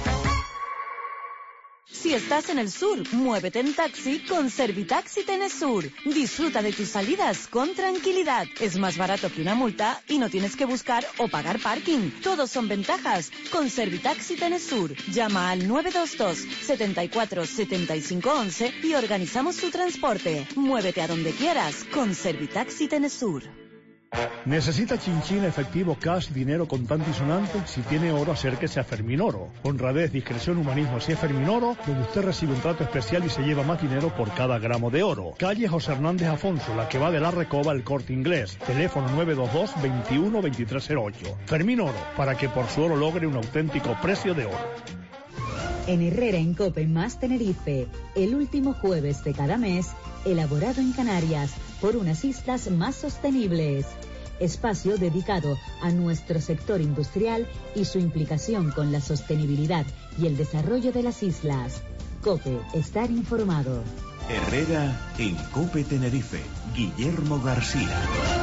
Si estás en el sur, muévete en taxi con Servitaxi Tenesur. Disfruta de tus salidas con tranquilidad. Es más barato que una multa y no tienes que buscar o pagar parking. Todos son ventajas con Servitaxi Tenesur. Llama al nueve dos dos, setenta y cuatro, setenta y cinco once y organizamos tu transporte. Muévete a donde quieras con Servitaxi Tenesur. ¿Necesita chinchín, efectivo, cash, dinero contante y sonante? Si tiene oro, acérquese a Fermín Oro. Honradez, discreción, humanismo, así es Fermín Oro, donde usted recibe un trato especial y se lleva más dinero por cada gramo de oro. Calle José Hernández Afonso, la que va de la Recoba al Corte Inglés. Teléfono nueve dos dos, veintiuno, veintitrés cero ocho. Fermín Oro, para que por su oro logre un auténtico precio de oro. En Herrera en Cope más Tenerife, el último jueves de cada mes, elaborado en Canarias por unas islas más sostenibles. Espacio dedicado a nuestro sector industrial y su implicación con la sostenibilidad y el desarrollo de las islas. COPE, estar informado. Herrera en Cope Tenerife. Guillermo García.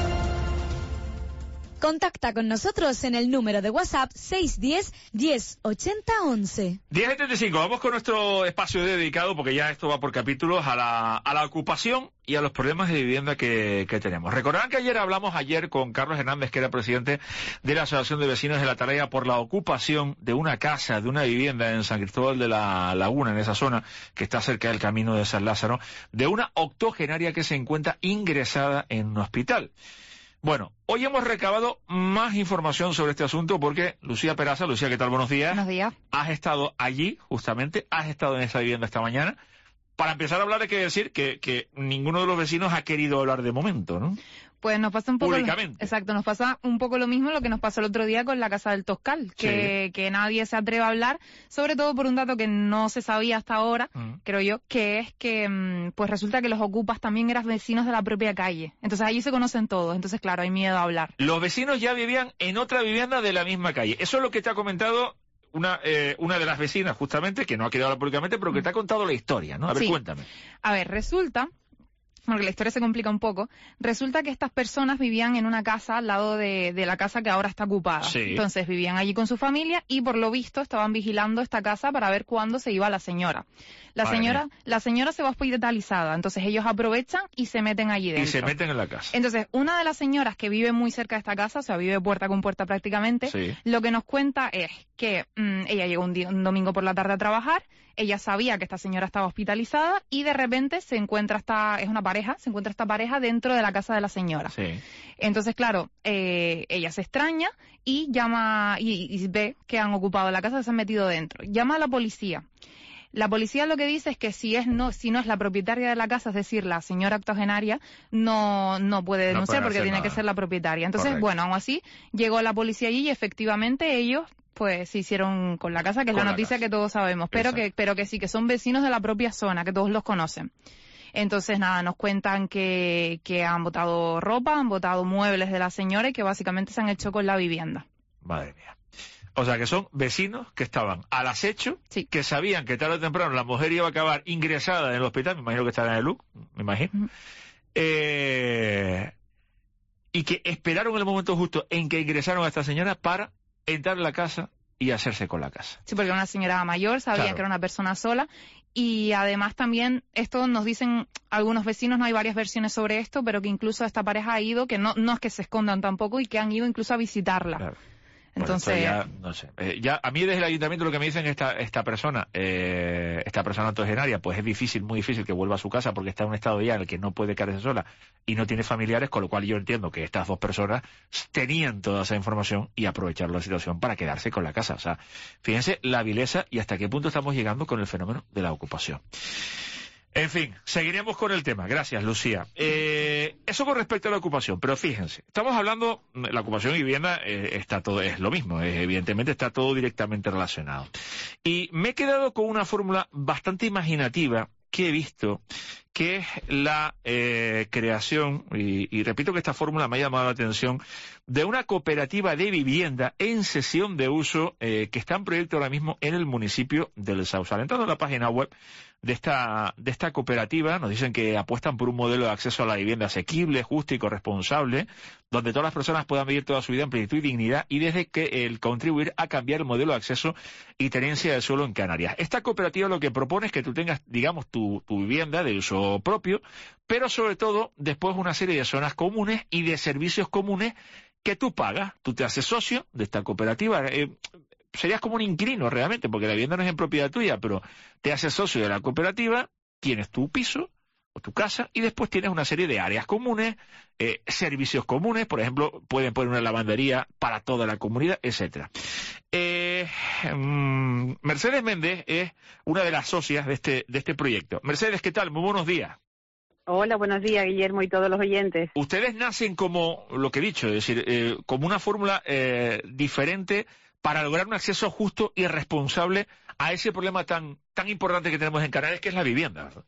Contacta con nosotros en el número de WhatsApp seis uno cero, diez, ochenta, once. diez setenta y cinco, vamos con nuestro espacio dedicado, porque ya esto va por capítulos, a la, a la ocupación y a los problemas de vivienda que, que tenemos. Recordarán que ayer hablamos ayer con Carlos Hernández, que era presidente de la Asociación de Vecinos de la Atalaya, por la ocupación de una casa, de una vivienda en San Cristóbal de la Laguna, en esa zona que está cerca del camino de San Lázaro, de una octogenaria que se encuentra ingresada en un hospital. Bueno, hoy hemos recabado más información sobre este asunto porque Lucía Peraza, Lucía, ¿qué tal? Buenos días. Buenos días. Has estado allí, justamente, has estado en esa vivienda esta mañana. Para empezar a hablar hay que decir que, que ninguno de los vecinos ha querido hablar de momento, ¿no? Pues nos pasa un poco públicamente. Lo, exacto, nos pasa un poco lo mismo lo que nos pasó el otro día con la Casa del Toscal, que, sí. que nadie se atreve a hablar, sobre todo por un dato que no se sabía hasta ahora, mm. creo yo, que es que pues resulta que los ocupas también eran vecinos de la propia calle. Entonces allí se conocen todos, entonces claro, hay miedo a hablar. Los vecinos ya vivían en otra vivienda de la misma calle. Eso es lo que te ha comentado una eh, una de las vecinas, justamente, que no ha querido hablar públicamente, pero que te ha contado la historia, ¿no? A ver, sí. cuéntame. A ver, resulta, porque la historia se complica un poco, resulta que estas personas vivían en una casa al lado de, de la casa que ahora está ocupada. Sí. Entonces vivían allí con su familia y por lo visto estaban vigilando esta casa para ver cuándo se iba la señora. La Madre señora mía. la señora se va hospitalizada, entonces ellos aprovechan y se meten allí dentro. Y se meten en la casa. Entonces, una de las señoras que vive muy cerca de esta casa, o sea, vive puerta con puerta prácticamente, sí. lo que nos cuenta es que mmm, ella llegó un, día, un domingo por la tarde a trabajar, ella sabía que esta señora estaba hospitalizada y de repente se encuentra esta, es una pareja, se encuentra esta pareja dentro de la casa de la señora. Sí. Entonces, claro, eh, ella se extraña y llama y, y ve que han ocupado la casa, que se han metido dentro. Llama a la policía. La policía lo que dice es que si es no si no es la propietaria de la casa, es decir, la señora octogenaria, no no puede denunciar no porque tiene nada. que ser la propietaria. Entonces, Correcto. bueno, aún así, llegó la policía allí y efectivamente ellos pues se hicieron con la casa, que es con la noticia la que todos sabemos, pero que, pero que sí, que son vecinos de la propia zona, que todos los conocen. Entonces, nada, nos cuentan que, que han botado ropa, han botado muebles de la señora y que básicamente se han hecho con la vivienda. Madre mía. O sea, que son vecinos que estaban al acecho, sí. que sabían que tarde o temprano la mujer iba a acabar ingresada en el hospital, me imagino que estará en el L U C, me imagino, uh-huh. eh, y que esperaron el momento justo en que ingresaron a esta señora para entrar en la casa y hacerse con la casa. Sí, porque era una señora mayor, sabían claro. que era una persona sola, y además también, esto nos dicen algunos vecinos, no hay varias versiones sobre esto, pero que incluso esta pareja ha ido, que no, no es que se escondan tampoco, y que han ido incluso a visitarla. Claro. Entonces, bueno, ya, no sé. Eh, ya a mí desde el ayuntamiento lo que me dicen esta esta persona, eh, esta persona octogenaria, pues es difícil, muy difícil que vuelva a su casa porque está en un estado ya en el que no puede quedarse sola y no tiene familiares, con lo cual yo entiendo que estas dos personas tenían toda esa información y aprovecharon la situación para quedarse con la casa. O sea, fíjense la vileza y hasta qué punto estamos llegando con el fenómeno de la ocupación. En fin, seguiremos con el tema. Gracias, Lucía. Eh, eso con respecto a la ocupación, pero fíjense, estamos hablando, la ocupación y vivienda eh, está todo, es lo mismo, eh, evidentemente está todo directamente relacionado. Y me he quedado con una fórmula bastante imaginativa que he visto, que es la eh, creación, y, y repito que esta fórmula me ha llamado la atención, de una cooperativa de vivienda en cesión de uso eh, que está en proyecto ahora mismo en el municipio del Sausal. Entrando en la página web de esta de esta cooperativa, nos dicen que apuestan por un modelo de acceso a la vivienda asequible, justo y corresponsable, donde todas las personas puedan vivir toda su vida en plenitud y dignidad, y desde que el contribuir a cambiar el modelo de acceso y tenencia de suelo en Canarias. Esta cooperativa lo que propone es que tú tengas, digamos, tu, tu vivienda de uso propio, pero sobre todo después una serie de zonas comunes y de servicios comunes que tú pagas. Tú te haces socio de esta cooperativa, eh, serías como un inquilino realmente, porque la vivienda no es en propiedad tuya, pero te haces socio de la cooperativa, tienes tu piso, o tu casa, y después tienes una serie de áreas comunes, eh, servicios comunes, por ejemplo, pueden poner una lavandería para toda la comunidad, etcétera. Eh, mm, Mercedes Méndez es una de las socias de este, de este proyecto. Mercedes, ¿qué tal? Muy buenos días. Hola, buenos días, Guillermo y todos los oyentes. Ustedes nacen como, lo que he dicho, es decir, eh, como una fórmula eh, diferente para lograr un acceso justo y responsable a ese problema tan, tan importante que tenemos en Canarias, que es la vivienda, ¿verdad?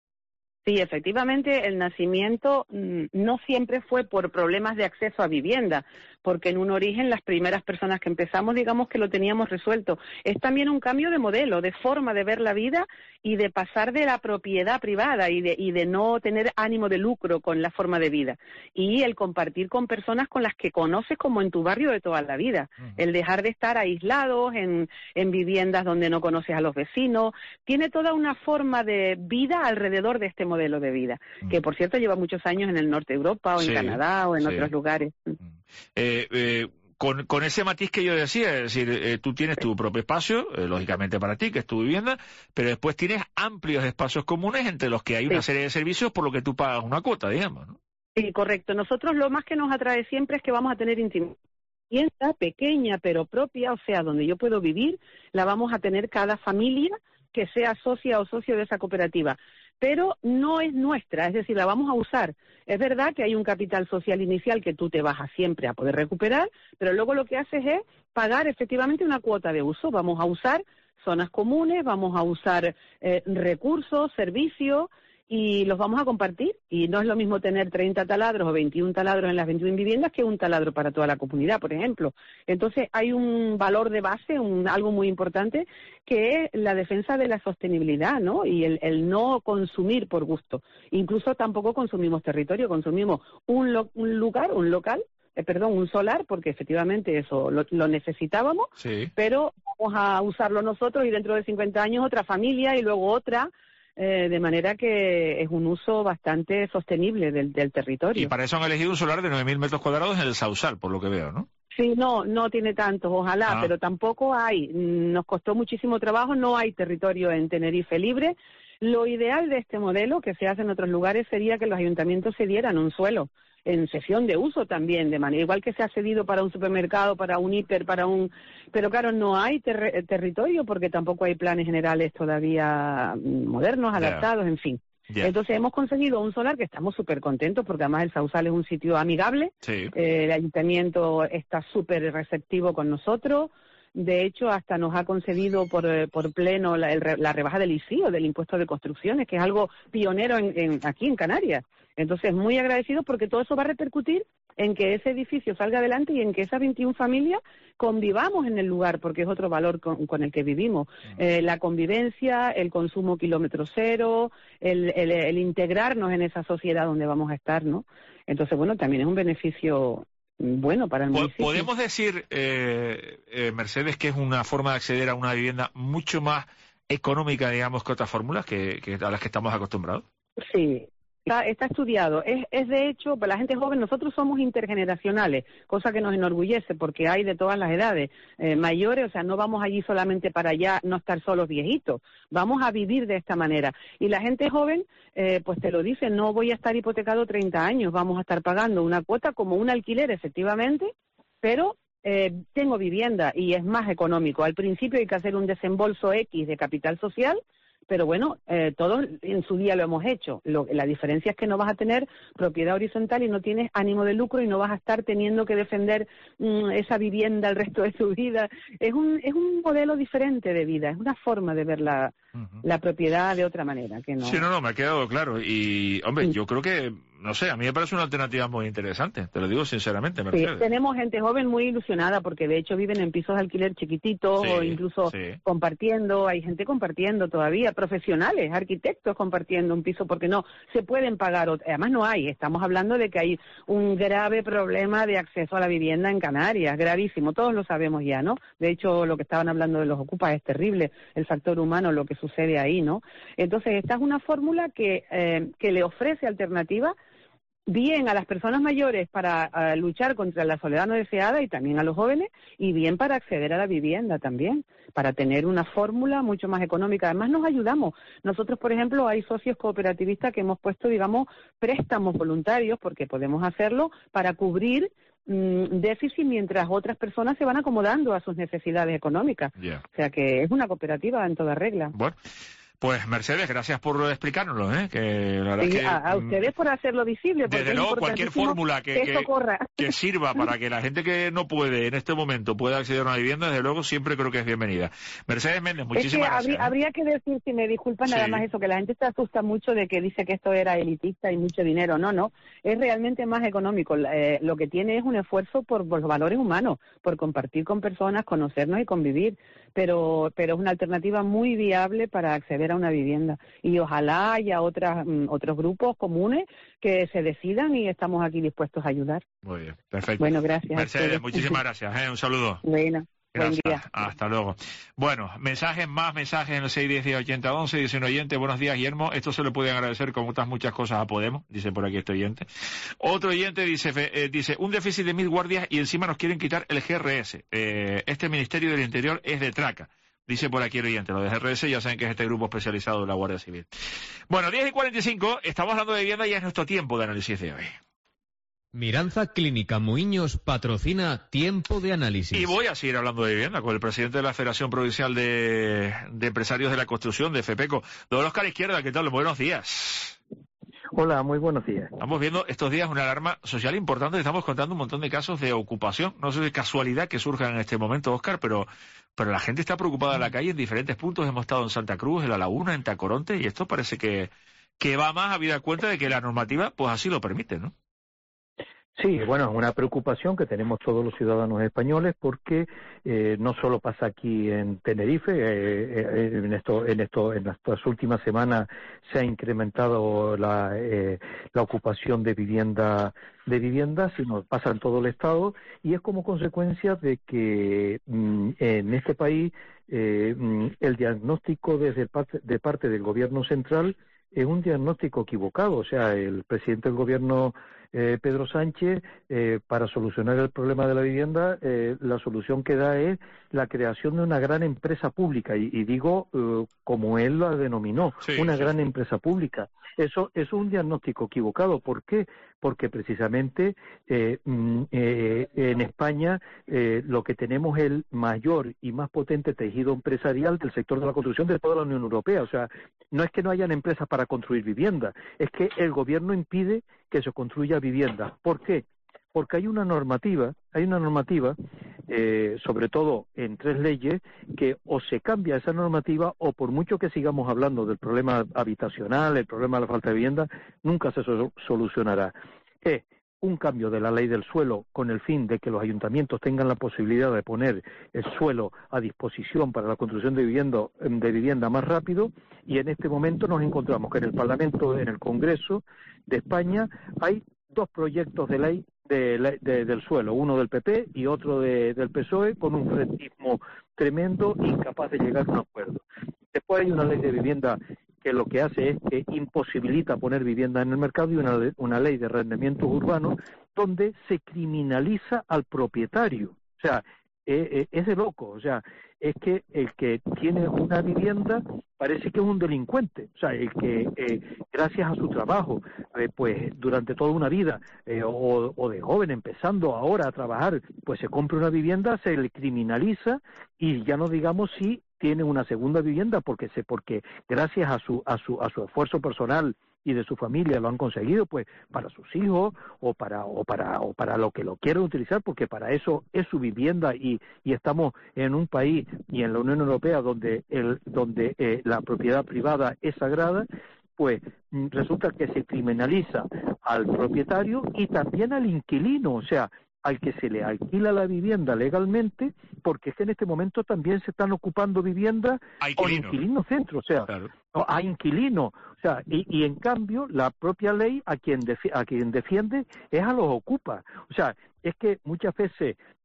Sí, efectivamente, el nacimiento mmm, no siempre fue por problemas de acceso a vivienda, porque en un origen las primeras personas que empezamos, digamos que lo teníamos resuelto. Es también un cambio de modelo, de forma de ver la vida y de pasar de la propiedad privada y de, y de no tener ánimo de lucro con la forma de vida. Y el compartir con personas con las que conoces como en tu barrio de toda la vida. Uh-huh. El dejar de estar aislados en, en viviendas donde no conoces a los vecinos. Tiene toda una forma de vida alrededor de este modelo de vida, uh-huh. que por cierto lleva muchos años en el norte de Europa o en sí, Canadá o en sí. otros lugares. Uh-huh. Eh, eh, con, con ese matiz que yo decía, es decir, eh, tú tienes tu propio espacio, eh, lógicamente para ti, que es tu vivienda, pero después tienes amplios espacios comunes entre los que hay una sí. serie de servicios por lo que tú pagas una cuota, digamos, ¿no? Sí, correcto. Nosotros lo más que nos atrae siempre es que vamos a tener intimidad. Vivienda pequeña pero propia, o sea, donde yo puedo vivir, la vamos a tener cada familia que sea socia o socio de esa cooperativa. Pero no es nuestra, es decir, la vamos a usar. Es verdad que hay un capital social inicial que tú te vas a siempre a poder recuperar, pero luego lo que haces es pagar efectivamente una cuota de uso. Vamos a usar zonas comunes, vamos a usar eh, recursos, servicios, y los vamos a compartir. Y no es lo mismo tener treinta taladros o veintiún taladros en las veintiuna viviendas que un taladro para toda la comunidad, por ejemplo. Entonces hay un valor de base, un, algo muy importante, que es la defensa de la sostenibilidad, ¿no? Y el, el no consumir por gusto. Incluso tampoco consumimos territorio, consumimos un, lo, un lugar, un local, eh, perdón, un solar, porque efectivamente eso lo, lo necesitábamos, sí. pero vamos a usarlo nosotros y dentro de cincuenta años otra familia y luego otra. Eh, de manera que es un uso bastante sostenible del, del territorio. Y para eso han elegido un solar de nueve mil metros cuadrados en el Sausal, por lo que veo, ¿no? Sí, no, no tiene tantos, ojalá, ah. pero tampoco hay. Nos costó muchísimo trabajo, no hay territorio en Tenerife libre. Lo ideal de este modelo, que se hace en otros lugares, sería que los ayuntamientos cedieran un suelo en cesión de uso también, de manera igual que se ha cedido para un supermercado, para un hiper, para un... Pero claro, no hay ter territorio porque tampoco hay planes generales todavía modernos, adaptados, yeah. en fin. Yeah. Entonces hemos conseguido un solar que estamos súper contentos porque además el Sausal es un sitio amigable, sí. eh, el ayuntamiento está súper receptivo con nosotros. De hecho, hasta nos ha concedido por, por pleno la, el, la rebaja del I C I o del impuesto de construcciones, que es algo pionero en, en, aquí en Canarias. Entonces, muy agradecidos porque todo eso va a repercutir en que ese edificio salga adelante y en que esas veintiuna familias convivamos en el lugar, porque es otro valor con, con el que vivimos. Uh-huh. Eh, la convivencia, el consumo kilómetro cero, el, el, el integrarnos en esa sociedad donde vamos a estar, ¿no? Entonces, bueno, también es un beneficio bueno para el municipio. ¿Podemos decir, eh, eh, Mercedes, que es una forma de acceder a una vivienda mucho más económica, digamos, que otras fórmulas que, que a las que estamos acostumbrados? Sí. Está, está estudiado. Es, es de hecho, para la gente joven, nosotros somos intergeneracionales, cosa que nos enorgullece porque hay de todas las edades, eh, mayores, o sea, no vamos allí solamente para ya no estar solos viejitos, vamos a vivir de esta manera. Y la gente joven, eh, pues te lo dice, no voy a estar hipotecado treinta años, vamos a estar pagando una cuota como un alquiler, efectivamente, pero eh, tengo vivienda y es más económico. Al principio hay que hacer un desembolso X de capital social, pero bueno, eh, todos en su día lo hemos hecho. Lo, la diferencia es que no vas a tener propiedad horizontal y no tienes ánimo de lucro y no vas a estar teniendo que defender mm, esa vivienda el resto de tu vida. Es un, es un modelo diferente de vida, es una forma de ver la, uh-huh. la propiedad de otra manera. Que no... Sí, no, no, me ha quedado claro. Y, hombre, sí. yo creo que, no sé, a mí me parece una alternativa muy interesante, te lo digo sinceramente, Mercedes. Sí, tenemos gente joven muy ilusionada porque de hecho viven en pisos de alquiler chiquititos sí, o incluso sí. compartiendo, hay gente compartiendo todavía, profesionales, arquitectos compartiendo un piso porque no se pueden pagar, además no hay, estamos hablando de que hay un grave problema de acceso a la vivienda en Canarias, gravísimo, todos lo sabemos ya, ¿no? De hecho, lo que estaban hablando de los ocupas es terrible, el factor humano, lo que sucede ahí, ¿no? Entonces, esta es una fórmula que, eh, que le ofrece alternativas bien a las personas mayores para a, luchar contra la soledad no deseada y también a los jóvenes, y bien para acceder a la vivienda también, para tener una fórmula mucho más económica. Además nos ayudamos. Nosotros, por ejemplo, hay socios cooperativistas que hemos puesto, digamos, préstamos voluntarios, porque podemos hacerlo para cubrir mmm, déficit mientras otras personas se van acomodando a sus necesidades económicas. Yeah. O sea que es una cooperativa en toda regla. Bueno. Pues Mercedes, gracias por explicárnoslo, ¿eh? Que la verdad Y es que, a, a ustedes por hacerlo visible. Desde luego, cualquier fórmula que, que, que, que sirva para que la gente que no puede en este momento pueda acceder a una vivienda, desde luego siempre creo que es bienvenida. Mercedes Méndez, muchísimas es que gracias. Habría, ¿eh? habría que decir, si me disculpan, Sí. nada más eso, que la gente se asusta mucho de que dice que esto era elitista y mucho dinero. No, no, es realmente más económico. Eh, lo que tiene es un esfuerzo por, por los valores humanos, por compartir con personas, conocernos y convivir, pero, pero es una alternativa muy viable para acceder a una vivienda. Y ojalá haya otras, mm, otros grupos comunes que se decidan y estamos aquí dispuestos a ayudar. Muy bien, perfecto. Bueno, gracias. Mercedes, muchísimas gracias. ¿eh? Un saludo. Bueno. Gracias. Buen día. Hasta luego. Bueno, mensajes, más mensajes en el seis diez diez ochenta once. Dice un oyente, buenos días, Guillermo. Esto se lo pueden agradecer con otras muchas cosas a Podemos, dice por aquí este oyente. Otro oyente dice, eh, dice un déficit de mil guardias y encima nos quieren quitar el G R S. Eh, este Ministerio del Interior es de traca. Dice por aquí el oyente, lo de G R S ya saben que es este grupo especializado de la Guardia Civil. Bueno, diez y cuarenta y cinco, estamos hablando de vivienda y es nuestro tiempo de análisis de hoy. Miranza Clínica Muiños patrocina Tiempo de Análisis. Y voy a seguir hablando de vivienda con el presidente de la Federación Provincial de, de Empresarios de la Construcción, de FEPECO. Don Óscar Izquierda, ¿qué tal? Buenos días. Hola, muy buenos días. Estamos viendo estos días una alarma social importante. Estamos contando un montón de casos de ocupación. No sé de casualidad que surjan en este momento, Óscar, pero, pero la gente está preocupada en la calle en diferentes puntos. Hemos estado en Santa Cruz, en La Laguna, en Tacoronte, y esto parece que, que va más a vida cuenta de que la normativa pues así lo permite, ¿no? Sí, bueno, es una preocupación que tenemos todos los ciudadanos españoles porque eh, no solo pasa aquí en Tenerife, eh, eh, en esto, en esto, en estas últimas semanas se ha incrementado la, eh, la ocupación de vivienda, de vivienda, sino pasa en todo el estado y es como consecuencia de que mm, en este país eh, mm, el diagnóstico desde parte, de parte del gobierno central es un diagnóstico equivocado, o sea, el presidente del gobierno Eh, Pedro Sánchez, eh, para solucionar el problema de la vivienda, eh, la solución que da es la creación de una gran empresa pública, y, y digo, eh, como él la denominó, sí, una sí. gran empresa pública. Eso, eso es un diagnóstico equivocado. ¿Por qué? Porque precisamente eh, eh, en España eh, lo que tenemos es el mayor y más potente tejido empresarial del sector de la construcción de toda la Unión Europea. O sea, no es que no hayan empresas para construir vivienda, es que el gobierno impide que se construya vivienda. ¿Por qué? Porque hay una normativa, hay una normativa, eh, sobre todo en tres leyes, que o se cambia esa normativa o por mucho que sigamos hablando del problema habitacional, el problema de la falta de vivienda, nunca se so- solucionará. Es un cambio de la ley del suelo con el fin de que los ayuntamientos tengan la posibilidad de poner el suelo a disposición para la construcción de vivienda, de vivienda más rápido, y en este momento nos encontramos que en el Parlamento, en el Congreso de España, hay dos proyectos de ley de, de, de, del suelo, uno del P P y otro de, del P S O E, con un frentismo tremendo, incapaz de llegar a un acuerdo. Después hay una ley de vivienda que lo que hace es que imposibilita poner vivienda en el mercado, y una, una ley de arrendamientos urbanos donde se criminaliza al propietario. O sea, eh, eh, es de loco. O sea, es que el que tiene una vivienda parece que es un delincuente. O sea, el que eh, gracias a su trabajo, eh, pues durante toda una vida, eh, o, o de joven empezando ahora a trabajar, pues se compra una vivienda, se le criminaliza, y ya no digamos si tiene una segunda vivienda porque se porque gracias a su a su a su esfuerzo personal y de su familia lo han conseguido, pues para sus hijos o para o para o para lo que lo quieran utilizar, porque para eso es su vivienda, y, y estamos en un país y en la Unión Europea donde el donde eh, la propiedad privada es sagrada. Pues resulta que se criminaliza al propietario y también al inquilino, o sea, al que se le alquila la vivienda legalmente, porque es que en este momento también se están ocupando viviendas con inquilinos centro, o sea, claro. a inquilinos, o sea, y, y en cambio la propia ley a quien defi- a quien defiende es a los ocupas. O sea, es que muchas veces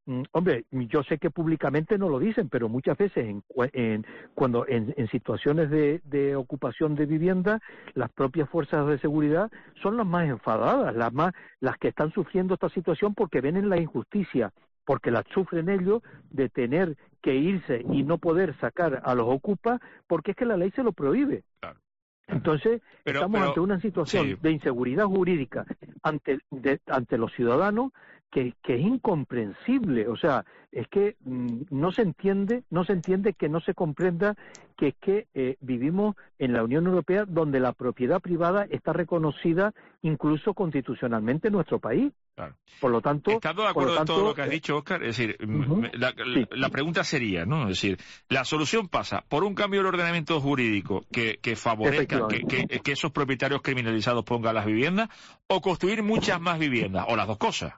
mm, hombre, yo sé que públicamente no lo dicen, pero muchas veces en, en, cuando en, en situaciones de, de ocupación de vivienda, las propias fuerzas de seguridad son las más enfadadas, las más las que están sufriendo esta situación porque ven en la injusticia, porque la sufren ellos de tener que irse y no poder sacar a los ocupas, porque es que la ley se lo prohíbe. Claro. Entonces, pero, estamos pero, ante una situación sí. de inseguridad jurídica ante, de, ante los ciudadanos que, que es incomprensible. O sea, es que mmm, no se entiende, no se entiende que no se comprenda que es que eh, vivimos en la Unión Europea donde la propiedad privada está reconocida incluso constitucionalmente en nuestro país. Claro. Por lo tanto, estando de acuerdo en todo lo que has eh, dicho, Óscar, es decir, uh-huh, la, la, sí. la pregunta sería, ¿no? Es decir, la solución pasa por un cambio del ordenamiento jurídico que, que favorezca que, que, que esos propietarios criminalizados pongan las viviendas, o construir muchas más viviendas, o las dos cosas.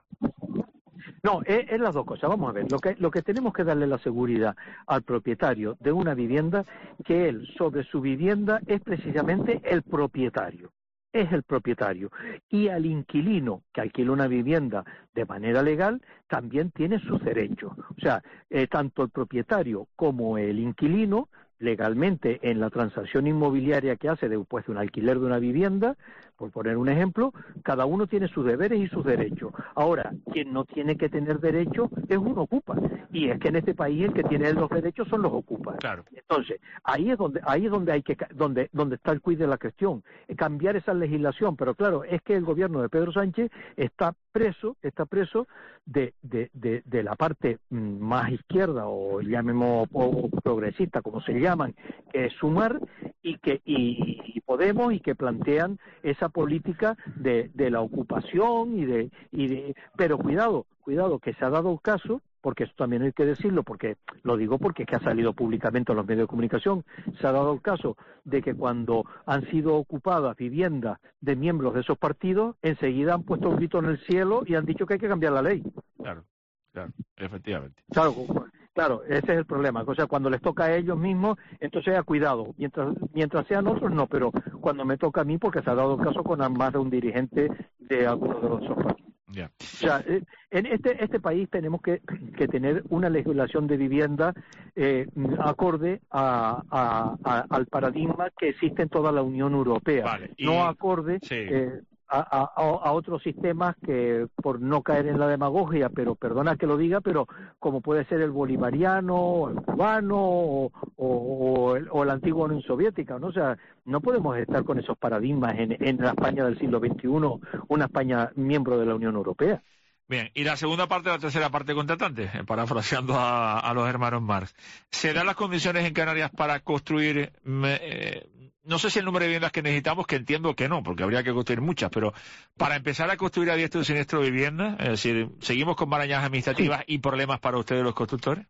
No, es, es las dos cosas. Vamos a ver, lo que, lo que tenemos que darle la seguridad al propietario de una vivienda, que él sobre su vivienda es precisamente el propietario. Es el propietario. Y al inquilino que alquila una vivienda de manera legal también tiene sus derechos. O sea, eh, tanto el propietario como el inquilino, legalmente en la transacción inmobiliaria que hace después de un alquiler de una vivienda, por poner un ejemplo, cada uno tiene sus deberes y sus derechos. Ahora, quien no tiene que tener derechos es un ocupa. Y es que en este país el que tiene los derechos son los ocupas. Claro. Entonces, ahí es donde ahí es donde hay que donde donde está el quid de la cuestión, cambiar esa legislación, pero claro, es que el gobierno de Pedro Sánchez está preso, está preso de de, de, de la parte más izquierda o llamemos o progresista, como se llaman, que es Sumar y que y, y Podemos, y que plantean esa política de, de la ocupación y de y de pero cuidado, cuidado que se ha dado el caso, porque eso también hay que decirlo, porque lo digo porque es que ha salido públicamente en los medios de comunicación, se ha dado el caso de que cuando han sido ocupadas viviendas de miembros de esos partidos, enseguida han puesto un grito en el cielo y han dicho que hay que cambiar la ley. Claro, claro, efectivamente. Claro, claro, ese es el problema. O sea, cuando les toca a ellos mismos, entonces ya cuidado. Mientras mientras sean otros, no, pero cuando me toca a mí, porque se ha dado el caso con más de un dirigente de algunos de los otros partidos. Yeah. O sea, en este este país tenemos que, que tener una legislación de vivienda eh, acorde a, a, a, al paradigma que existe en toda la Unión Europea, vale, y... no acorde sí. eh, a, a, a otros sistemas que, por no caer en la demagogia, pero perdona que lo diga, pero como puede ser el bolivariano, o el cubano o, o, o, el, o la antigua Unión Soviética, ¿no? O sea, no podemos estar con esos paradigmas en, en la España del siglo veintiuno, una España miembro de la Unión Europea. Bien, y la segunda parte, la tercera parte contratante, eh, parafraseando a, a los hermanos Marx. ¿Se dan las condiciones en Canarias para construir, eh, no sé si el número de viviendas que necesitamos, que entiendo que no, porque habría que construir muchas, pero para empezar a construir a diestro y siniestro viviendas, es decir, ¿seguimos con marañas administrativas sí. y problemas para ustedes los constructores?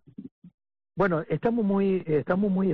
Bueno, estamos muy, estamos muy,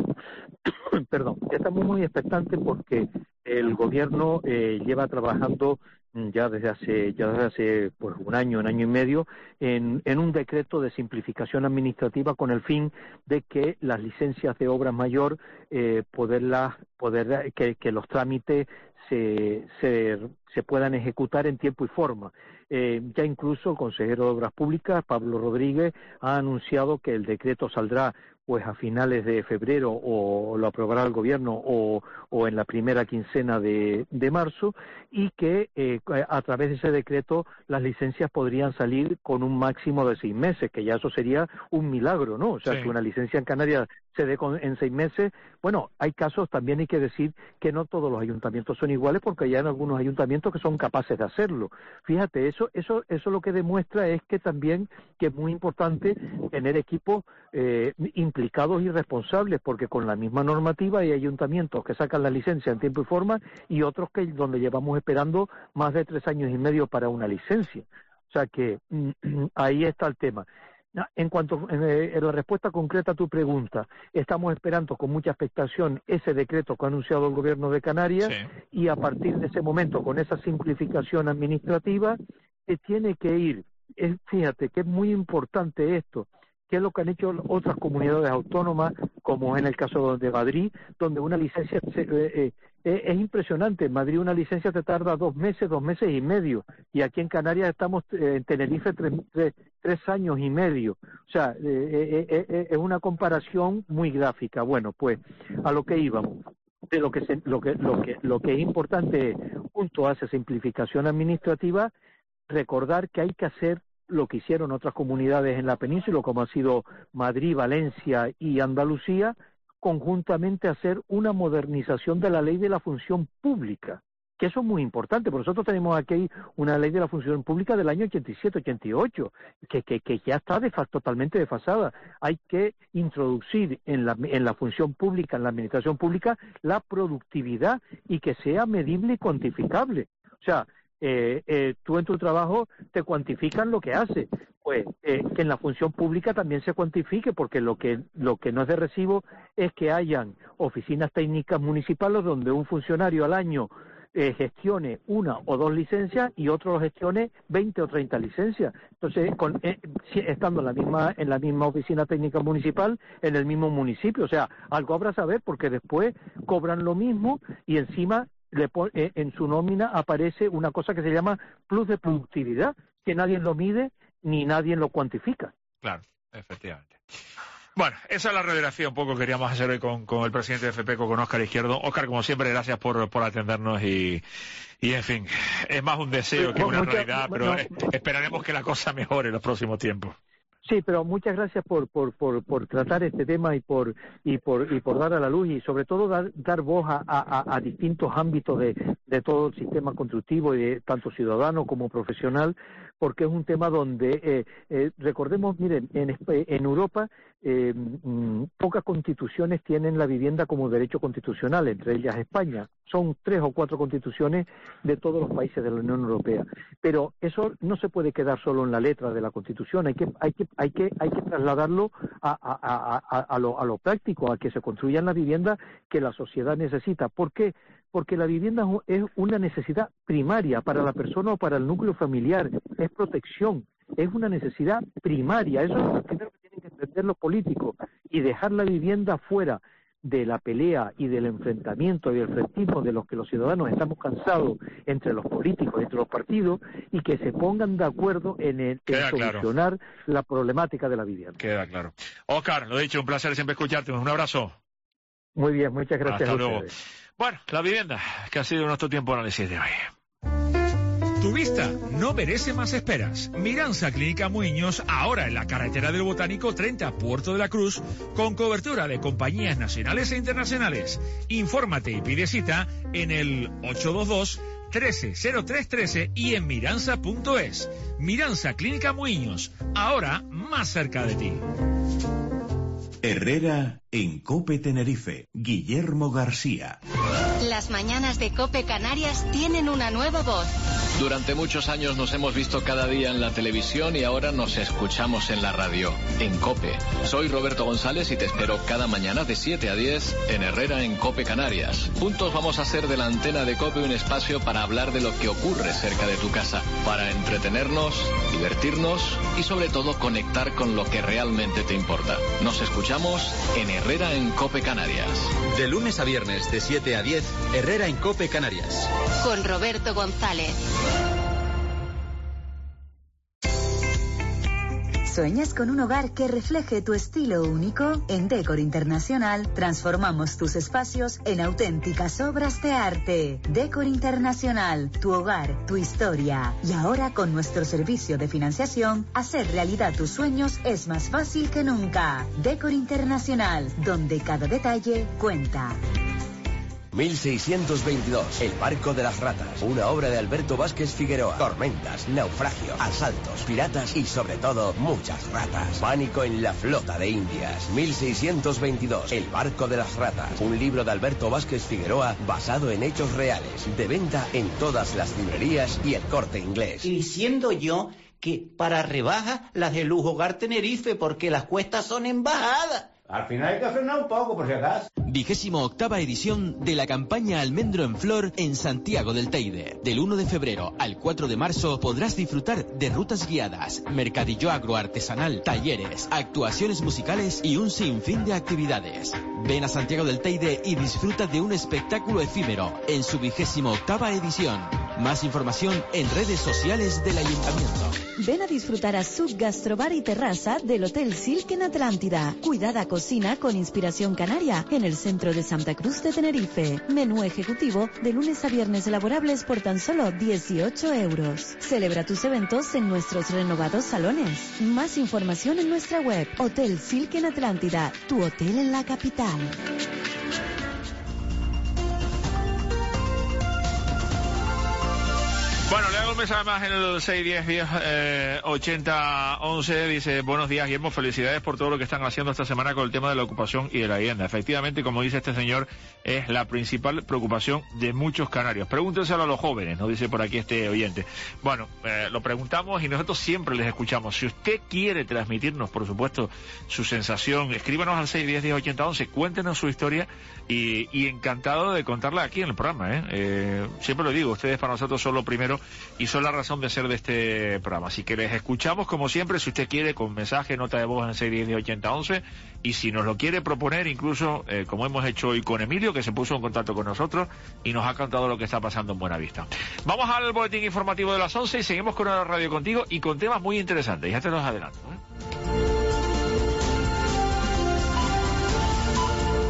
perdón, estamos muy expectantes porque el gobierno eh, lleva trabajando ya desde hace ya desde hace pues un año, un año y medio en, en un decreto de simplificación administrativa con el fin de que las licencias de obra mayor eh, poderlas poder que, que los trámites se, se se puedan ejecutar en tiempo y forma. Eh, ya incluso el consejero de Obras Públicas, Pablo Rodríguez, ha anunciado que el decreto saldrá pues a finales de febrero o lo aprobará el gobierno o, o en la primera quincena de, de marzo y que eh, a través de ese decreto las licencias podrían salir con un máximo de seis meses, que ya eso sería un milagro, ¿no? O sea, sí. que una licencia en Canarias se dé con, en seis meses. Bueno, hay casos, también hay que decir que no todos los ayuntamientos son iguales porque hay algunos ayuntamientos que son capaces de hacerlo. Fíjate, eso eso eso lo que demuestra es que también que es muy importante tener equipos eh, implicados y responsables, porque con la misma normativa hay ayuntamientos que sacan la licencia en tiempo y forma y otros que donde llevamos esperando más de tres años y medio para una licencia. O sea que ahí está el tema. En cuanto en la respuesta concreta a tu pregunta, estamos esperando con mucha expectación ese decreto que ha anunciado el Gobierno de Canarias sí. y a partir de ese momento, con esa simplificación administrativa, que tiene que ir, es, fíjate que es muy importante esto, ¿Qué es lo que han hecho otras comunidades autónomas, como en el caso de Madrid, donde una licencia se, eh, eh, es impresionante? En Madrid una licencia te tarda dos meses, dos meses y medio, y aquí en Canarias estamos eh, en Tenerife tres, tres, tres años y medio. O sea, eh, eh, eh, es una comparación muy gráfica. Bueno, pues a lo que íbamos. De lo que, se, lo que lo que lo que es importante, junto a esa simplificación administrativa, recordar que hay que hacer lo que hicieron otras comunidades en la península, como ha sido Madrid, Valencia y Andalucía, conjuntamente hacer una modernización de la ley de la función pública, que eso es muy importante, porque nosotros tenemos aquí una ley de la función pública del año ochenta y siete, ochenta y ocho, que, que, que ya está de, totalmente desfasada. Hay que introducir en la, en la función pública, en la administración pública, la productividad y que sea medible y cuantificable. O sea, Eh, eh, tú en tu trabajo te cuantifican lo que haces, pues eh, que en la función pública también se cuantifique, porque lo que lo que no es de recibo es que hayan oficinas técnicas municipales donde un funcionario al año eh, gestione una o dos licencias y otro gestione veinte o treinta licencias. Entonces, con, eh, estando en la misma en la misma oficina técnica municipal, en el mismo municipio, o sea, algo habrá saber, porque después cobran lo mismo y encima Le pone, eh, en su nómina aparece una cosa que se llama plus de productividad, que nadie lo mide ni nadie lo cuantifica. Claro, efectivamente. Bueno, esa es la radiografía un poco que queríamos hacer hoy con, con el presidente de FEPECO, con Óscar Izquierdo. Óscar, como siempre, gracias por, por atendernos y, y, en fin, es más un deseo que una Mucha, realidad, pero no, esperaremos que la cosa mejore en los próximos tiempos. Sí, pero muchas gracias por, por, por, por tratar este tema y por y por y por dar a la luz y sobre todo dar, dar voz a, a, a distintos ámbitos de, de todo el sistema constructivo y de tanto ciudadano como profesional, porque es un tema donde eh, eh, recordemos, miren, en, en Europa eh, mmm, pocas constituciones tienen la vivienda como derecho constitucional, entre ellas España. Son tres o cuatro constituciones de todos los países de la Unión Europea, pero eso no se puede quedar solo en la letra de la Constitución. Hay que hay que hay que hay que trasladarlo a a, a, a, a lo a lo práctico, a que se construyan las viviendas que la sociedad necesita. ¿Por qué? Porque la vivienda es una necesidad primaria para la persona o para el núcleo familiar, es protección, es una necesidad primaria. Eso es lo primero que tienen que entender los políticos, y dejar la vivienda fuera de la pelea y del enfrentamiento y el frentismo de los que los ciudadanos estamos cansados entre los políticos y entre los partidos, y que se pongan de acuerdo en, el, en solucionar claro. la problemática de la vivienda. Queda claro. Óscar, lo dicho, un placer siempre escucharte. Un abrazo. Muy bien, muchas gracias. Hasta a luego. ustedes. Bueno, la vivienda, que ha sido nuestro tiempo de análisis de hoy. Tu vista no merece más esperas. Miranza Clínica Muiños, ahora en la carretera del Botánico treinta, Puerto de la Cruz, con cobertura de compañías nacionales e internacionales. Infórmate y pide cita en el ocho dos dos, trece cero tres trece y en miranza punto es. Miranza Clínica Muiños, ahora más cerca de ti. Herrera en COPE Tenerife. Guillermo García. Las mañanas de COPE Canarias tienen una nueva voz. Durante muchos años nos hemos visto cada día en la televisión y ahora nos escuchamos en la radio, en COPE. Soy Roberto González y te espero cada mañana de siete a diez en Herrera en COPE Canarias. Juntos vamos a hacer de la antena de COPE un espacio para hablar de lo que ocurre cerca de tu casa, para entretenernos, divertirnos y sobre todo conectar con lo que realmente te importa. Nos escuchamos en Herrera en COPE Canarias. De lunes a viernes de siete a diez, Herrera en COPE Canarias. Con Roberto González. ¿Sueñas con un hogar que refleje tu estilo único? En Decor Internacional transformamos tus espacios en auténticas obras de arte. Decor Internacional, tu hogar, tu historia. Y ahora con nuestro servicio de financiación, hacer realidad tus sueños es más fácil que nunca. Decor Internacional, donde cada detalle cuenta. mil seiscientos veintidós, El barco de las ratas, una obra de Alberto Vázquez Figueroa. Tormentas, naufragios, asaltos, piratas y sobre todo muchas ratas. Pánico en la flota de Indias. mil seiscientos veintidós, El barco de las ratas, un libro de Alberto Vázquez Figueroa basado en hechos reales. De venta en todas las librerías y El Corte Inglés. Y diciendo yo que para rebajas las de Lujo Hogar Tenerife, porque las cuestas son en bajada. Al final hay que frenar un poco, por si acaso. Vigésimo octava edición de la campaña Almendro en Flor en Santiago del Teide. Del uno de febrero al cuatro de marzo podrás disfrutar de rutas guiadas, mercadillo agroartesanal, talleres, actuaciones musicales y un sinfín de actividades. Ven a Santiago del Teide y disfruta de un espectáculo efímero en su vigésimo octava edición. Más información en redes sociales del Ayuntamiento. Ven a disfrutar a Sub Gastrobar y Terraza del Hotel Silk en Atlántida. Cuidada cocina con inspiración canaria en el centro de Santa Cruz de Tenerife. Menú ejecutivo de lunes a viernes laborables por tan solo dieciocho euros. Celebra tus eventos en nuestros renovados salones. Más información en nuestra web. Hotel Silk en Atlántida, tu hotel en la capital. Bueno, le hago un mensaje más en el seis diez diez ochenta once. Dice, buenos días, Guillermo, felicidades por todo lo que están haciendo esta semana con el tema de la ocupación y de la vivienda. Efectivamente, como dice este señor, es la principal preocupación de muchos canarios. Pregúntenselo a los jóvenes, nos dice por aquí este oyente. Bueno, eh, lo preguntamos y nosotros siempre les escuchamos. Si usted quiere transmitirnos, por supuesto, su sensación, escríbanos al seis diez diez ochenta once, cuéntenos su historia y, y encantado de contarla aquí en el programa. ¿eh? Eh, siempre lo digo, ustedes para nosotros son lo primero y son la razón de ser de este programa. Así que les escuchamos como siempre, si usted quiere, con mensaje, nota de voz en seis diez diez ochenta once, y si nos lo quiere proponer, incluso eh, como hemos hecho hoy con Emilio, que se puso en contacto con nosotros y nos ha contado lo que está pasando en Buenavista. Vamos al boletín informativo de las once y seguimos con la radio contigo y con temas muy interesantes, ya te los adelanto, ¿eh?